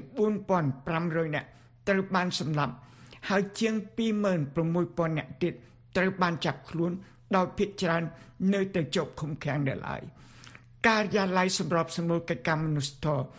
4,500 នាក់ត្រូវបានសម្លាប់ហើយជាង 26,000 នាក់ទៀតត្រូវបានចាប់ខ្លួនដោយភាគច្រើននៅតែជាប់ឃុំឃាំងនៅឡើយការិយាល័យសម្របសម្រួលកិច្ចការមនុស្សធម៌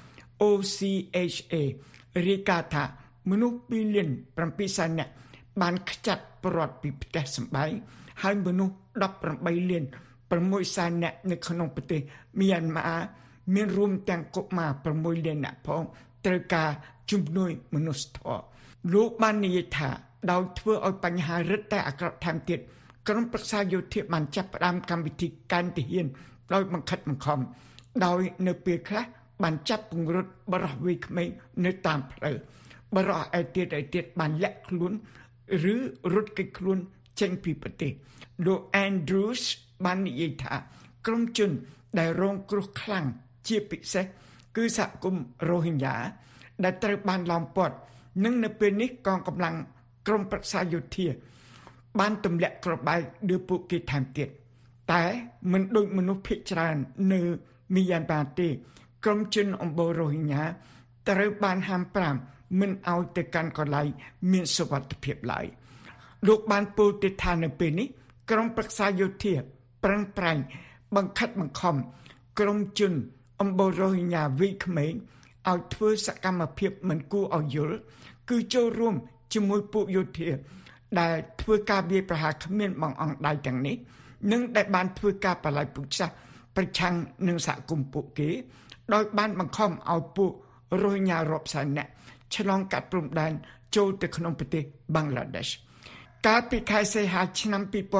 OCHA រាយការណ៍ថាមនុស្ស2លាន7សែននាក់បានខ្ចាត់ប្រវត្តិពីផ្ទះសម្បែងហើយមនុស្ស18លាន6សែននាក់នៅក្នុងប្រទេសមីយ៉ាន់ម៉ាមានរួមទាំងកុមារ6លាននាក់ផងត្រូវការជំនួយមនុស្សធម៌លោកបាននិយាយថាដោយធ្វើឲ្យបញ្ហារឹតតែអាក្រក់ថែមទៀតក្រុមប្រឹក្សាយោធាបានចាប់ផ្ដើមកម្មវិធីកាន់ទាហានដោយបង្ខិតបង្ខំដោយនៅពេលខ្លះបានចាប់ពង្រត់បរិះវ័យក្មេងនៅតាមផ្លូវបរិះឯទៀតបានលាក់ខ្លួនឬរត់គេចខ្លួនចេញពីប្រទេសលោក Andrews បាននិយាយថាក្រុមជនដែលរងគ្រោះខ្លាំងជាពិសេសគឺសហគមន៍រ៉ូហិញ៉ាដែលត្រូវបានឡោមព័ទ្ធនិងនៅពេលនេះកងកម្លាំងក្រុមប្រឹក្សាយោធាបានទម្លាក់គ្រាប់បែកលើពួកគេថែមទៀតតែមិនដូចមនុស្សភាគច្រើននៅមីយ៉ាន់ម៉ាទេក្រុមជនអំបូររ៉ូហិញ៉ាត្រូវបានហាម5មិនឲ្យទៅកាន់កន្លែងមានសុវត្ថិភាពឡើយលោកបានពោលទៀតថានៅពេលនេះក្រុមប្រឹក្សាយោធាប្រឹងប្រែងបង្ខិតបង្ខំក្រុមជនអំបូររ៉ូហិញ៉ាវ័យក្មេងឲ្យធ្វើសកម្មភាពមិនគួរឲ្យយល់គឺចូលរួមជាមួយពួកយោធាដែលធ្វើការវាយប្រហារគ្មានបងអង្គដៃទាំងនេះនិងដែលបានធ្វើការបលាយពូជសាសន៍ប្រឆាំងនឹងសហគមន៍ពួកគេដោយបានបង្ខំឲ្យពួករ៉ូហិញ៉ារាប់សែននាក់ឆ្លងកាត់ព្រំដែនចូលទៅក្នុងប្រទេសបង់ក្លាដេសកាលពីខែសីហាឆ្នាំ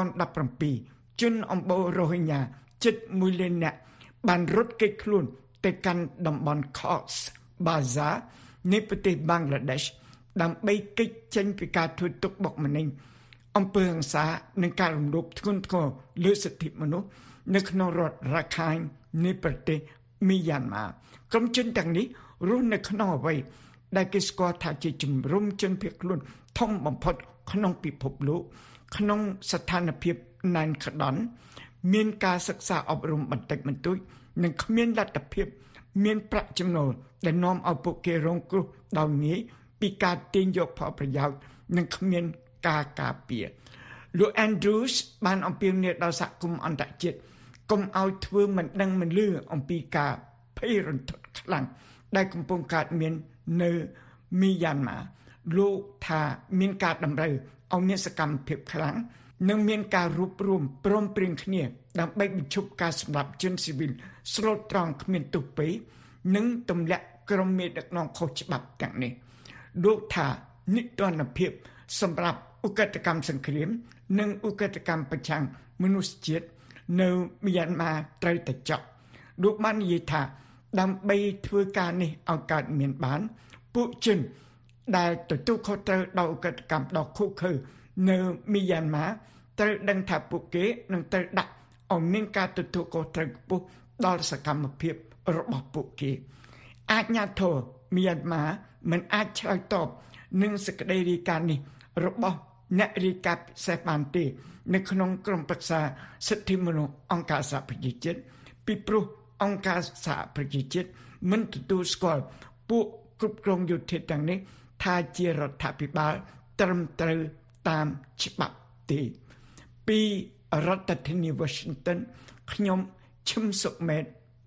2017ជនអំបូររ៉ូហិញ៉ាជិត1លាននាក់បានរត់គេចខ្លួនទៅកាន់តំបន់ Cox's Bazar នៃប្រទេសបង់ក្លាដេសដើម្បីគេចចេញពីការធ្វើទុកបុកម្នេញអំពើហិង្សានិងការរំលោភធ្ងន់ធ្ងរលើសិទ្ធិមនុស្សនៅក្នុងរដ្ឋរ៉ាខៃននៃប្រទេសមីយ៉ាន់ម៉ាក្រុមជនទាំងនេះរស់នៅក្នុងអ្វីដែលគេស្គាល់ថាជាជំរំជនភៀសខ្លួនធំបំផុតក្នុងពិភពលោកក្នុងស្ថានភាពណែនក្តន់មានការសិក្សាអប់រំបន្តិចបន្តួចនិងគ្មានលទ្ធភាពមានប្រាក់ចំណូលដែលនាំឲ្យពួកគេរងគ្រោះដោយងាយពីការទាញយកផលប្រយោជន៍និងគ្មានការការពារលោក Andrews បានអំពាវនាវដល់សហគមន៍អន្តរជាតិកុំឲ្យធ្វើមិនដឹងមិនលឺអំពីការភ័យរន្ធត់ខ្លាំងដែលកំពុងកើតមាននៅមីយ៉ាន់ម៉ាលោកថាមានការតម្រូវឲ្យមានសកម្មភាពខ្លាំងនិងមានការរួបរวมព្រមព្រៀងគ្នាដើម្បីបញ្ឈប់ការសម្លាប់ជនស៊ីវិលស្លូតត្រង់គ្មានទោសពេកនិងទម្លាក់ក្រុមមេដឹកនាំខុសច្បាប់ទាំងនេះលោកថានិទានភាពសម្រាប់ឧក្រិដ្ឋកម្មសង្គ្រាមនិងឧក្រិដ្ឋកម្មប្រឆាំងមនុស្សជាតិនៅមីយ៉ាន់ម៉ាត្រូវតែចប់លោកបាននិយាយថាដើម្បីធ្វើការនេះឲ្យកើតមានបានពួកជនដែលទទួលខុសត្រូវដោយឧក្រិដ្ឋកម្មដ៏ឃោរឃៅនៅមីយ៉ាន់ម៉ាត្រូវដឹងថាពួកគេនឹងត្រូវដាក់ឲ្យមានការទទួលខុសត្រូវខ្ពស់ដល់សកម្មភាពរបស់ពួកគេអាជ្ញាធរមីយ៉ាន់ម៉ាមិនអាចឆ្លើយតបនឹងសេចក្តីរាយការណ៍នេះរបស់អ្នករាយការណ៍ពិសេសបានទេនៅក្នុងក្រុមប្រឹក្សាសិទ្ធិមនុស្សអង្គការសហប្រជាជាតិពីព្រោះអង្គការសហប្រជាជាតិមិនទទួលស្គាល់ពួកគ្រប់គ្រងយោធាទាំងនេះថាជារដ្ឋាភិបាលត្រឹមត្រូវតាមច្បាប់ទេពីរដ្ឋធានី Washington ខ្ញុំឈឹមសុមេត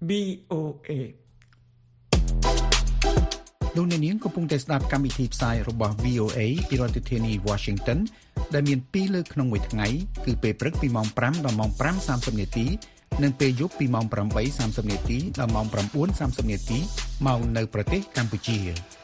VOA លោកអ្នកនាងកំពុងតែស្ដាប់កម្មវិធីផ្សាយរបស់ VOA ពីរដ្ឋធានី Washington ដែលមាន2លើកក្នុងមួយថ្ងៃគឺពេលព្រឹកពីម៉ោង5ដល់ម៉ោង 5:30 នាទីនិងពេលយប់ពីម៉ោង 8:30 នាទីដល់ម៉ោង 9:30 នាទីមកនៅប្រទេសកម្ពុជា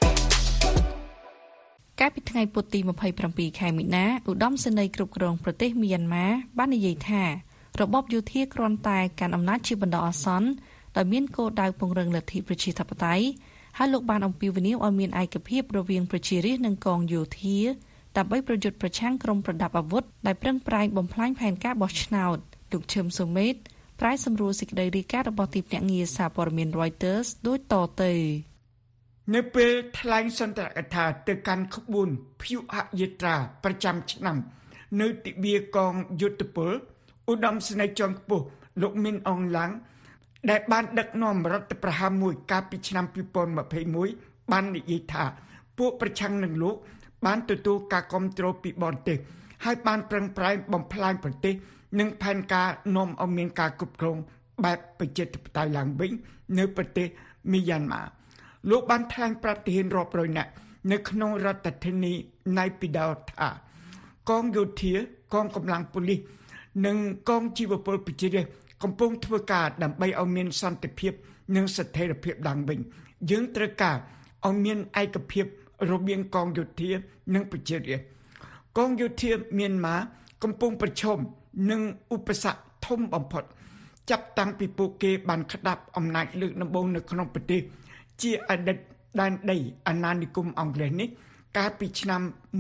កាលពីថ្ងៃពុធទី27ខែមីនាឧត្តមសេនីយ៍គ្រប់គ្រងប្រទេសមីយ៉ាន់ម៉ាបាននិយាយថារបបយោធាគ្រាន់តែកាន់អំណាចជាបណ្ដោះអាសន្នដោយមានគោលដៅពង្រឹងលទ្ធិប្រជាធិបតេយ្យហើយលោកបានអំពាវនាវឲ្យមានឯកភាពរវាងប្រជារាស្ត្រនិងកងយោធាដើម្បីប្រយុទ្ធប្រឆាំងក្រុមប្រដាប់អាវុធដែលប្រឹងប្រែងបំផ្លាញផែនការបោះឆ្នោតលោកឈឹមសុមេតប្រាយសម្រួលសេចក្តីរាយការណ៍របស់ទីភ្នាក់ងារសារព័ត៌មាន Reuters ដូចតទៅនៅពេលថ្លែងសន្ទរកថាទៅកាន់ក្បួនព្យុហយាត្រាប្រចាំឆ្នាំនៅទិវាកងយុទ្ធពលឧត្តមសេនីយ៍ជាន់ខ្ពស់លោកមីនអងឡាំងដែលបានដឹកនាំរដ្ឋប្រហារមួយកាលពីឆ្នាំ2021បាននិយាយថាពួកប្រឆាំងនឹងលោកបានទទួលការគាំទ្រពីបរទេសហើយបានប្រឹងប្រែងបំផ្លាញប្រទេសនិងផែនការនាំឲ្យមានការគ្រប់គ្រងបែបប្រជាធិបតេយ្យឡើងវិញនៅប្រទេសមីយ៉ាន់ម៉ាលោកបានថ្លែងប្រាប់ទាហានរាប់រយនាក់នៅក្នុងរដ្ឋធានីណៃពីដោថាកងយោធាកងកម្លាំងប៉ូលីសនិងកងជីវពលប្រជារាស្ត្រកំពុងធ្វើការដើម្បីឲ្យមានសន្តិភាពនិងស្ថិរភាពឡើងវិញយើងត្រូវការឲ្យមានឯកភាពរវាងកងយោធានិងប្រជារាស្ត្រកងយោធាមីយ៉ាន់ម៉ាកំពុងប្រឈមនឹងឧបសគ្គធំបំផុតចាប់តាំងពីពួកគេបានក្តាប់អំណាចលើកដំបូងនៅក្នុងប្រទេសជាអតីតដែនដីអាណានិគមអង់គ្លេសនេះកាលពីឆ្នាំ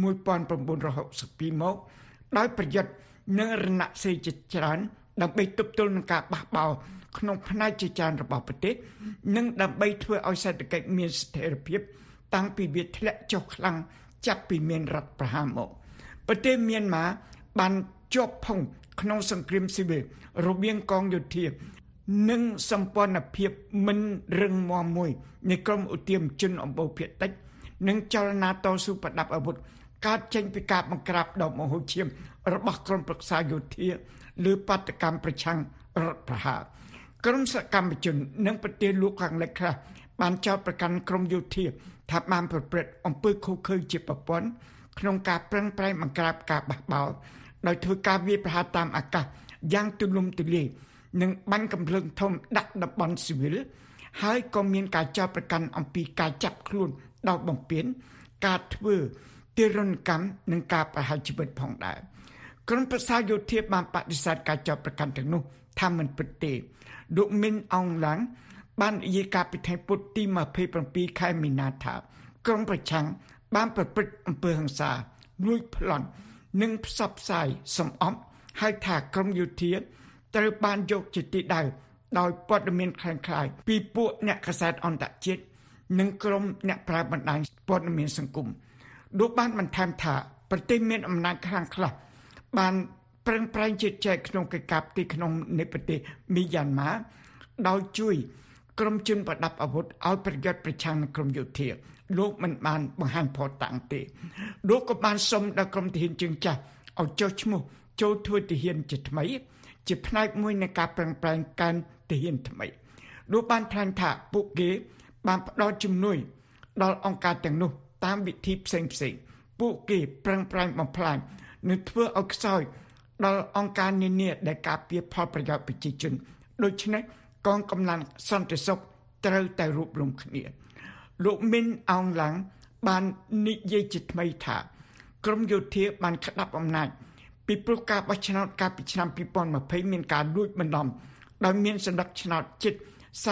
1962មកដោយប្រយុទ្ធនឹងរណសិរ្សជាច្រើនដើម្បីទប់ទល់នឹងការបះបោរក្នុងផ្នែកជាច្រើនរបស់ប្រទេសនិងដើម្បីធ្វើឲ្យសេដ្ឋកិច្ចមានស្ថិរភាពតាំងពីវាធ្លាក់ចុះខ្លាំងចាប់ពីមានរដ្ឋប្រហារមកប្រទេសមីយ៉ាន់ម៉ាបានជាប់ផុងក្នុងសង្គ្រាមស៊ីវិលរវាងកងយោធានិងសម្ព័ន្ធភាពមិនរឹងមាំមួយនៃក្រុមឧទាមជនអំបូរភាគតិចនិងចលនាតស៊ូប្រដាប់អាវុធកើតចេញពីការបង្ក្រាបដ៏មហោឈាមរបស់ក្រុមប្រឹក្សាយោធាលើបាតកម្មប្រឆាំងរដ្ឋប្រហារក្រុមសកម្មជននិងប្រទេសលោកខាងលិចខ្លះបានចោទប្រកាន់ក្រុមយោធាថាបានប្រព្រឹត្តអំពើឃោរឃៅជាប្រព័ន្ធក្នុងការប្រឹងប្រែងបង្ក្រាបការបះបោរដោយធ្វើការវាយប្រហារតាមអាកាសយ៉ាងទូលំទូលាយនិងបាញ់កាំភ្លើងធំដាក់តំបន់ស៊ីវិលហើយក៏មានការចោទប្រកាន់អំពីការចាប់ខ្លួនដោយបំពានការធ្វើទារុណកម្មនិងការប្រហារជីវិតផងដែរក្រុមប្រឹក្សាយោធាបានបដិសេធការចោទប្រកាន់ទាំងនោះថាមិនពិតទេលោកមីនអងឡាំងបាននិយាយការពីថ្ងៃពុធទី27ខែមីនាថាក្រុមប្រឆាំងបានប្រព្រឹត្តអំពើហិង្សាលួចប្លន់និងផ្សព្វផ្សាយសំអប់ហើយថាក្រុមយោធាត្រូវបានយកជាទីដៅដោយព័ត៌មានคล้ายៗពីពួកអ្នកកាសែតអន្តរជាតិនិងក្រុមអ្នកប្រើបណ្ដាញព័ត៌មានសង្គមលោកបានបន្ថែមថាប្រទេសមានអំណាចខ្លាំងខ្លះបានប្រឹងប្រែងជិតចែកក្នុងកិច្ចការទីក្នុងនៃប្រទេសមីយ៉ាន់ម៉ាដោយជួយក្រុមជនប្រដាប់អាវុធឲ្យប្រយុទ្ធប្រឆាំងនឹងក្រុមយោធាលោកមិនបានបង្ហាញផុសតាំងទេលោកក៏បានសុំដល់ក្រុមទាហានជើងចាស់ឲ្យចុះឈ្មោះចូលធ្វើទាហានជាថ្មីជាផ្នែកមួយនៃការប្រឹងប្រែងកាន់ទាហានថ្មីលោកបានថ្លែងថាពួកគេបានផ្ដល់ជំនួយដល់អង្គការទាំងនោះតាមវិធីផ្សេងៗពួកគេប្រឹងប្រែងបំផ្លាញនិងធ្វើឲ្យខ្សោយដល់អង្គការនានាដែលការពារផលប្រយោជន៍ប្រជាជនដូច្នេះកងកម្លាំងសន្តិសុខត្រូវតែរួបរวมគ្នាលោកមីនអងឡាំងបាននិយាយជាថ្មីថាក្រុមយោធាបានក្តាប់អំណាចពីព្រោះការបោះឆ្នោតកាលពីឆ្នាំ2020មានការលួចបន្លំដោយមានសន្តិឆ្នោតជិត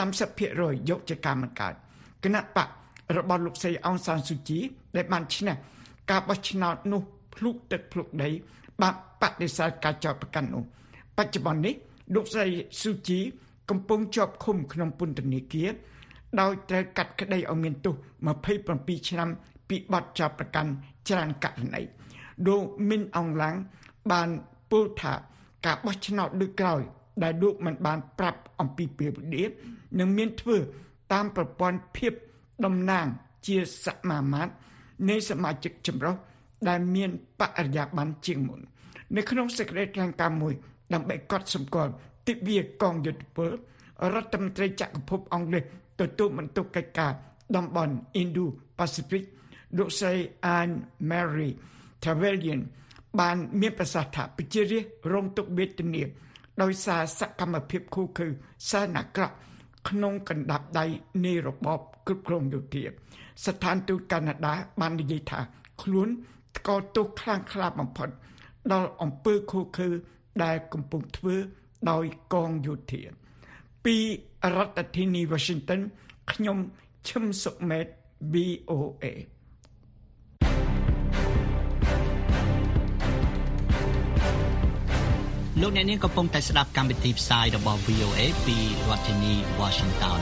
30% យកជាការមិនកើតគណៈបករបស់លោកស្រីអងសានស៊ូជីដែលបានឈ្នះការបោះឆ្នោតនោះភ្លុកទឹកភ្លុកដីបានបដិសេធការចោទប្រកាន់នោះបច្ចុប្បន្ននេះលោកស្រីស៊ូជីកំពុងជាប់ឃុំក្នុងពន្ធនាគារដោយត្រូវកាត់ក្តីឲ្យមានទោស27ឆ្នាំពីបទចោទប្រកាន់ច្រើនករណីលោកមីនអងឡាំងបានពោលថាការបោះឆ្នោតលើកក្រោយដែលលោកមិនបានប្រាប់អំពីពេលវេលានឹងមានធ្វើតាមប្រព័ន្ធភាពតំណាងជាសមាមាត្រនៃសមាជិកចម្រុះដែលមានបរិយាបន្នជាងមុននៅក្នុងសេចក្តីថ្លែងការណ៍មួយដើម្បីកត់សម្គាល់ទិវាកងយុទ្ធពលរដ្ឋមន្ត្រីចក្រភពអង់គ្លេសទទួលបន្ទុកកិច្ចការតំបន់ Indo-Pacific លោកស្រី Anne Mary Trevelyan បានមានប្រសាសន៍ថាប្រជារាស្ត្ររងទុក្ខវេទនាដោយសារសកម្មភាពឃោរឃៅសែនអាក្រក់ក្នុងកណ្ដាប់ដៃនៃរបបគ្រប់គ្រងយោធាស្ថានទូតកាណាដាបាននិយាយថាខ្លួនថ្កោលទោសខ្លាំងក្លាបំផុតដល់អំពើឃោរឃៅដែលកំពុងធ្វើដោយកងយោធាពីរដ្ឋធានី Washington ខ្ញុំឈឹមសុមេត VOA លោកអ្នកនាងកំពុងតែស្ដាប់កម្មវិធីផ្សាយរបស់ VOA ពីរដ្ឋធានី Washington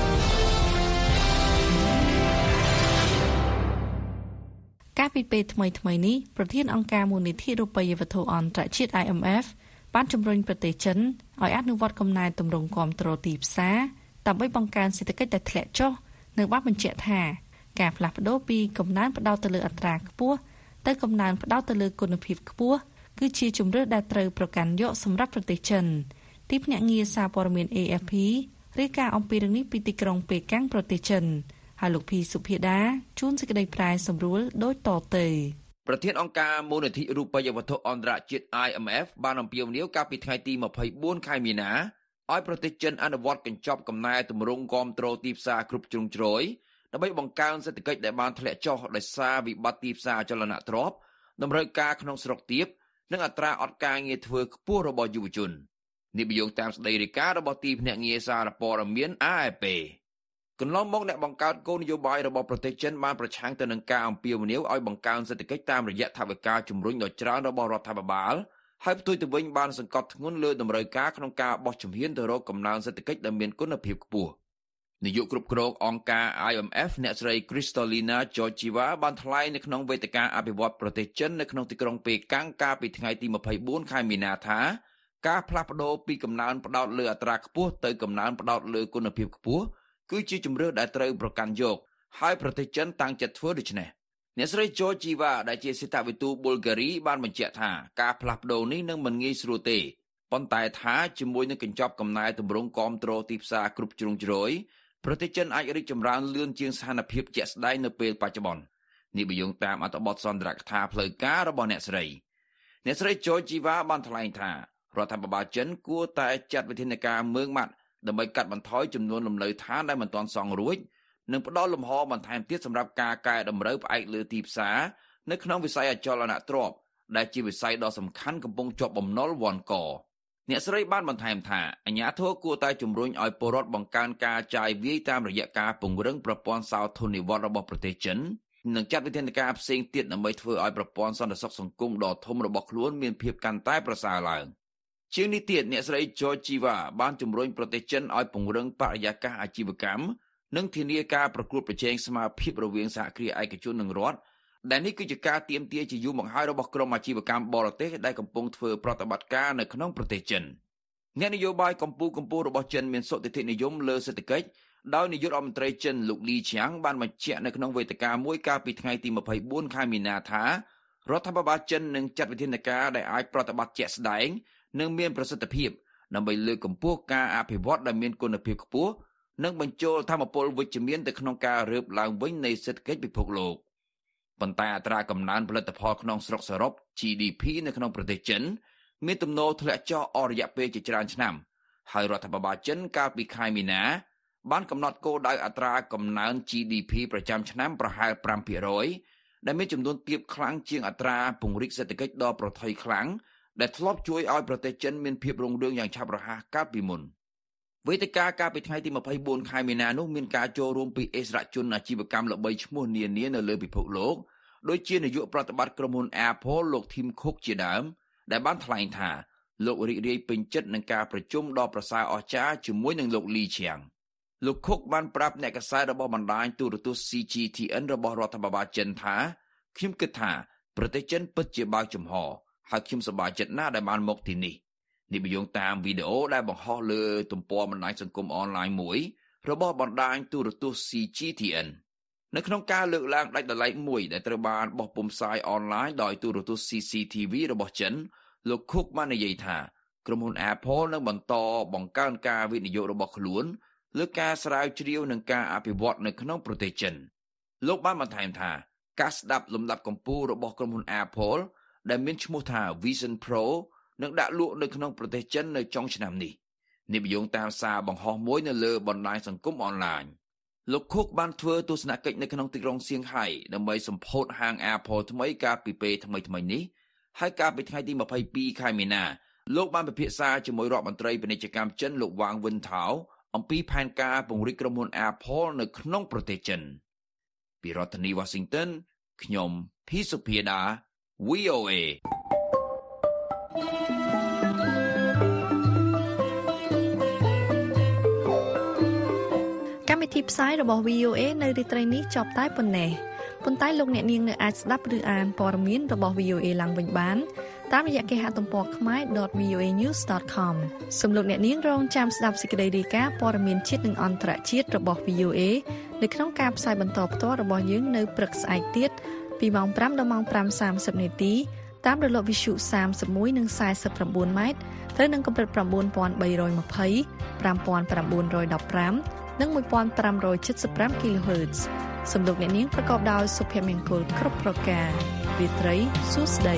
កាលពីពេលថ្មីៗនេះប្រធានអង្គការមូលនិធិរូបិយវត្ថុអន្តរជាតិ IMF បានជំរុញប្រទេសចិនឲ្យអនុវត្តកំណែទម្រង់គាំទ្រទីផ្សារដើម្បីបង្កើនសេដ្ឋកិច្ចដែលធ្លាក់ចុះនិងបានបញ្ជាក់ថាការផ្លាស់ប្ដូរពីកំណើនផ្ដោតទៅលើអត្រាខ្ពស់ទៅកំណើនផ្ដោតទៅលើគុណភាពខ្ពស់គឺជាជំរឿនដែលត្រូវប្រកាន់យកសម្រាប់ប្រទេសចិនទីភ្នាក់ងារសារព័ត៌មាន AFP រាយការណ៍អំពីរឿងនេះពីទីក្រុងប៉េកាំងប្រទេសចិនហើយលោកភីសុភាដាជួនសេចក្តីប្រាយសម្រួលដូចតទៅប្រធានអង្គការមូលនិធិរូបិយវត្ថុអន្តរជាតិ IMF បានអំពាវនាវកាលពីថ្ងៃទី24ខែមីនាឲ្យប្រទេសចិនអនុវត្តកញ្ចប់កំណែទម្រង់គាំទ្រទីផ្សារគ្រប់ជ្រុងជ្រោយដើម្បីបង្កើនសេដ្ឋកិច្ចដែលបានធ្លាក់ចុះដោយសារវិបត្តិទីផ្សារអចលនទ្រព្យតម្រូវការក្នុងស្រុកទាបនិងអត្រាអត់ការងារធ្វើខ្ពស់របស់យុវជននេះបញ្យងតាមសេចក្តីរាយការណ៍របស់ទីភ្នាក់ងារសារព័ត៌មាន AFP កន្លងមកអ្នកបង្កើតគោលនយោបាយរបស់ប្រទេសចិនបានប្រឆាំងទៅនឹងការអំពាវនាវឲ្យបង្កើនសេដ្ឋកិច្ចតាមរយៈថវិកាជំរុញដ៏ច្រើនរបស់រដ្ឋាភិបាលហើយផ្ទុយទៅវិញបានសង្កត់ធ្ងន់លើតម្រូវការក្នុងការបោះជំហានទៅរកកំណើនសេដ្ឋកិច្ចដែលមានគុណភាពខ្ពស់នាយកគ្រប់គ្រងអង្គការ IMF អ្នកស្រី Kristalina Georgieva បានថ្លែងនៅក្នុងវេទិកាអភិវឌ្ឍប្រទេសចិននៅក្នុងទីក្រុងប៉េកាំងកាលពីថ្ងៃទី24ខែមីនាថាការផ្លាស់ប្ដូរពីកំណើនផ្ដោតលើអត្រាខ្ពស់ទៅកំណើនផ្ដោតលើគុណភាពខ្ពស់គឺជាជំរឿនដែលត្រូវប្រកាន់យកហើយប្រទេសចិនតាំងចិត្តធ្វើដូច្នេះអ្នកស្រី Georgieva ដែលជាសេដ្ឋវិទូប៊ុលហ្គារីបានបញ្ជាក់ថាការផ្លាស់ប្ដូរនេះនឹងមិនងាយស្រួលទេប៉ុន្តែថាជាមួយនឹងកញ្ចប់កំណែទម្រង់គាំទ្រទីផ្សារគ្រប់ជ្រុងជ្រោយប្រទេសចិនអាចរីកចម្រើនលឿនជាងស្ថានភាពជាក់ស្ដែងនៅពេលបច្ចុប្បន្ននេះបញ្យងតាមអត្ថបទសន្ទរកថាផ្លូវការរបស់អ្នកស្រី Georgieva បានថ្លែងថារដ្ឋាភិបាលចិនគួរតែចាត់វិធានការម៉ឺងម៉ាត់ដើម្បីកាត់បន្ថយចំនួនលំនៅឋានដែលមិនទាន់សង់រួចនិងផ្ដល់លំហបន្ថែមទៀតសម្រាប់ការកែតម្រូវផ្អែកលើទីផ្សារនៅក្នុងវិស័យអចលនទ្រព្យដែលជាវិស័យដ៏សំខាន់កំពុងជាប់បំណុលវ៉ាន់កអ្នកស្រីបានបន្ថែមថាអាជ្ញាធរគួរតែជំរុញឲ្យពលរដ្ឋបង្កើនការចាយវាយតាមរយៈការពង្រឹងប្រព័ន្ធសោធននិវត្តន៍របស់ប្រទេសចិននិងចាត់វិធានការផ្សេងទៀតដើម្បីធ្វើឲ្យប្រព័ន្ធសន្តិសុខសង្គមដ៏ធំរបស់ខ្លួនមានភាពកាន់តែប្រសើរឡើងជាងនេះទៀតអ្នកស្រី Georgieva បានជំរុញប្រទេសចិនឲ្យពង្រឹងបរិយាកាសអាជីវកម្មនិងធានាការប្រកួតប្រជែងស្មារតីរវាងសហគ្រាសឯកជននិងរដ្ឋដែលនេះគឺជាការទាមទារជាយូរមកហើយរបស់ក្រុមអាជីវកម្មបរទេសដែលកំពុងធ្វើប្រតិបត្តិការនៅក្នុងប្រទេសចិនអ្នកនយោបាយកម្ពុជារបស់ចិនមានសុទិដ្ឋិនិយមលើសេដ្ឋកិច្ចដោយនាយករដ្ឋមន្ត្រីចិនលោកលីឈៀងបានបញ្ជាក់នៅក្នុងវេទិកាមួយកាលពីថ្ងៃទី24ខែមីនាថារដ្ឋាភិបាលចិននឹងចាត់វិធានការដែលអាចប្រតិបត្តិជាក់ស្ដែងនិងមានប្រសិទ្ធភាពដើម្បីលើកកម្ពស់ការអភិវឌ្ឍដែលមានគុណភាពខ្ពស់និងបញ្ចូលថាមពលវិជ្ជមានទៅក្នុងការរើបឡើងវិញនៃសេដ្ឋកិច្ចពិភពលោកប៉ុន្តែអត្រាកំណើនផលិតផលក្នុងស្រុកសរុប GDP នៅក្នុងប្រទេសចិនមានទំនោរធ្លាក់ចុះអស់រយៈពេលជាច្រើនឆ្នាំហើយរដ្ឋាភិបាលចិនកាលពីខែមីនាបានកំណត់គោលដៅអត្រាកំណើន GDP ប្រចាំឆ្នាំប្រហែល 5% ដែលមានចំនួនទាបខ្លាំងជាងអត្រាពង្រីកសេដ្ឋកិច្ចដ៏ប្រថុយខ្លាំងដែលធ្លាប់ជួយឲ្យប្រទេសចិនមានភាពរុងរឿងយ៉ាងឆាប់រហ័សកាលពីមុនវេទិកាកាលពីថ្ងៃទី24ខែមីនានោះមានការចូលរួមពីអិសរាជជនអាជីវកម្មល្បីឈ្មោះនានានៅលើពិភពលោកដូចជានាយកប្រតិបត្តិក្រុមហ៊ុន Apple លោក Tim Cook ជាដើមដែលបានថ្លែងថាលោករីករាយពេញចិត្តនឹងការប្រជុំដ៏ប្រសើរអស្ចារ្យជាមួយនឹងលោកលីឈៀងលោក Cook បានប្រាប់អ្នកកាសែតរបស់បណ្ដាញទូរទស្សន៍ CGTN របស់រដ្ឋាភិបាលចិនថាខ្ញុំគិតថាប្រទេសចិនពិតជាបើកចំហហើយខ្ញុំសប្បាយចិត្តណាស់ដែលបានមកទីនេះបញ្យងតាមវីដេអូដែលបង្ហោះលើទំព័របណ្ដាញសង្គមអនឡាញមួយរបស់បណ្ដាញទូរទស្សន៍ CGTN នៅក្នុងការលើកឡើងដាច់ដោយឡែកមួយដែលត្រូវបានបោះពុម្ពផ្សាយអនឡាញដោយទូរទស្សន៍ CCTV របស់ចិនលោក Cook បាននិយាយថាក្រុមហ៊ុន Apple នឹងបន្តបង្កើនការវិនិយោគរបស់ខ្លួនលើការស្រាវជ្រាវនិងការអភិវឌ្ឍនៅក្នុងប្រទេសចិនលោកបានបន្ថែមថាការស្ដាប់លំដាប់កម្ពស់របស់ក្រុមហ៊ុន Apple ដែលមានឈ្មោះថា Vision Pro នឹងដាក់លក់នៅក្នុងប្រទេសចិននៅចុងឆ្នាំនេះបញ្យងតាមសារបង្ហោះមួយនៅលើបណ្ដាញសង្គមអនឡាញលោក Cook បានធ្វើទស្សនកិច្ចនៅក្នុងទីក្រុងសៀងហៃដើម្បីសម្ពោធហាង Apple ថ្មីកាលពីពេលថ្មីនេះហើយកាលពីថ្ងៃទី22ខែមីនាលោកបានពិភាក្សាជាមួយរដ្ឋមន្ត្រីពាណិជ្ជកម្មចិនលោកវ៉ាងវិនថៅអំពីផែនការពង្រីកក្រុមហ៊ុន Apple នៅក្នុងប្រទេសចិនពីរដ្ឋធានី Washington ខ្ញុំភីសុភាដា VOA កម្មវិធីផ្សាយរបស់ VOA នៅរាត្រីនេះចប់តែប៉ុណ្ណេះប៉ុន្តែលោកអ្នកនាងនៅអាចស្ដាប់ឬអានព័ត៌មានរបស់ VOA ឡើងវិញបានតាមរយៈគេហទំព័រ khmer.voanews.com សូមលោកអ្នកនាងរងចាំស្ដាប់សេចក្តីរាយការណ៍ព័ត៌មានជាតិនិងអន្តរជាតិរបស់ VOA នៅក្នុងការផ្សាយបន្តផ្ទាល់របស់យើងនៅព្រឹកស្អែកទៀតពីម៉ោង 5 ដល់ម៉ោង 5:30 នាទីតាមរលកវិទ្យុ31និង49ម៉ែត្រត្រូវនឹងកម្រិត 9320 5915 និង 1575 kHz សំឡេងអ្នកនាងប្រកបដោយសុភមង្គលគ្រប់ប្រការរាត្រីសួស្តី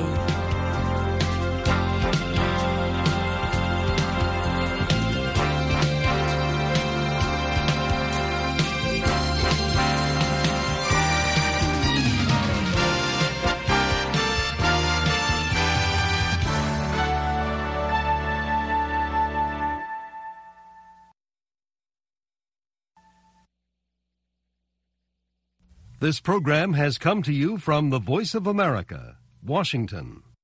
This program has come to you from the Voice of America, Washington.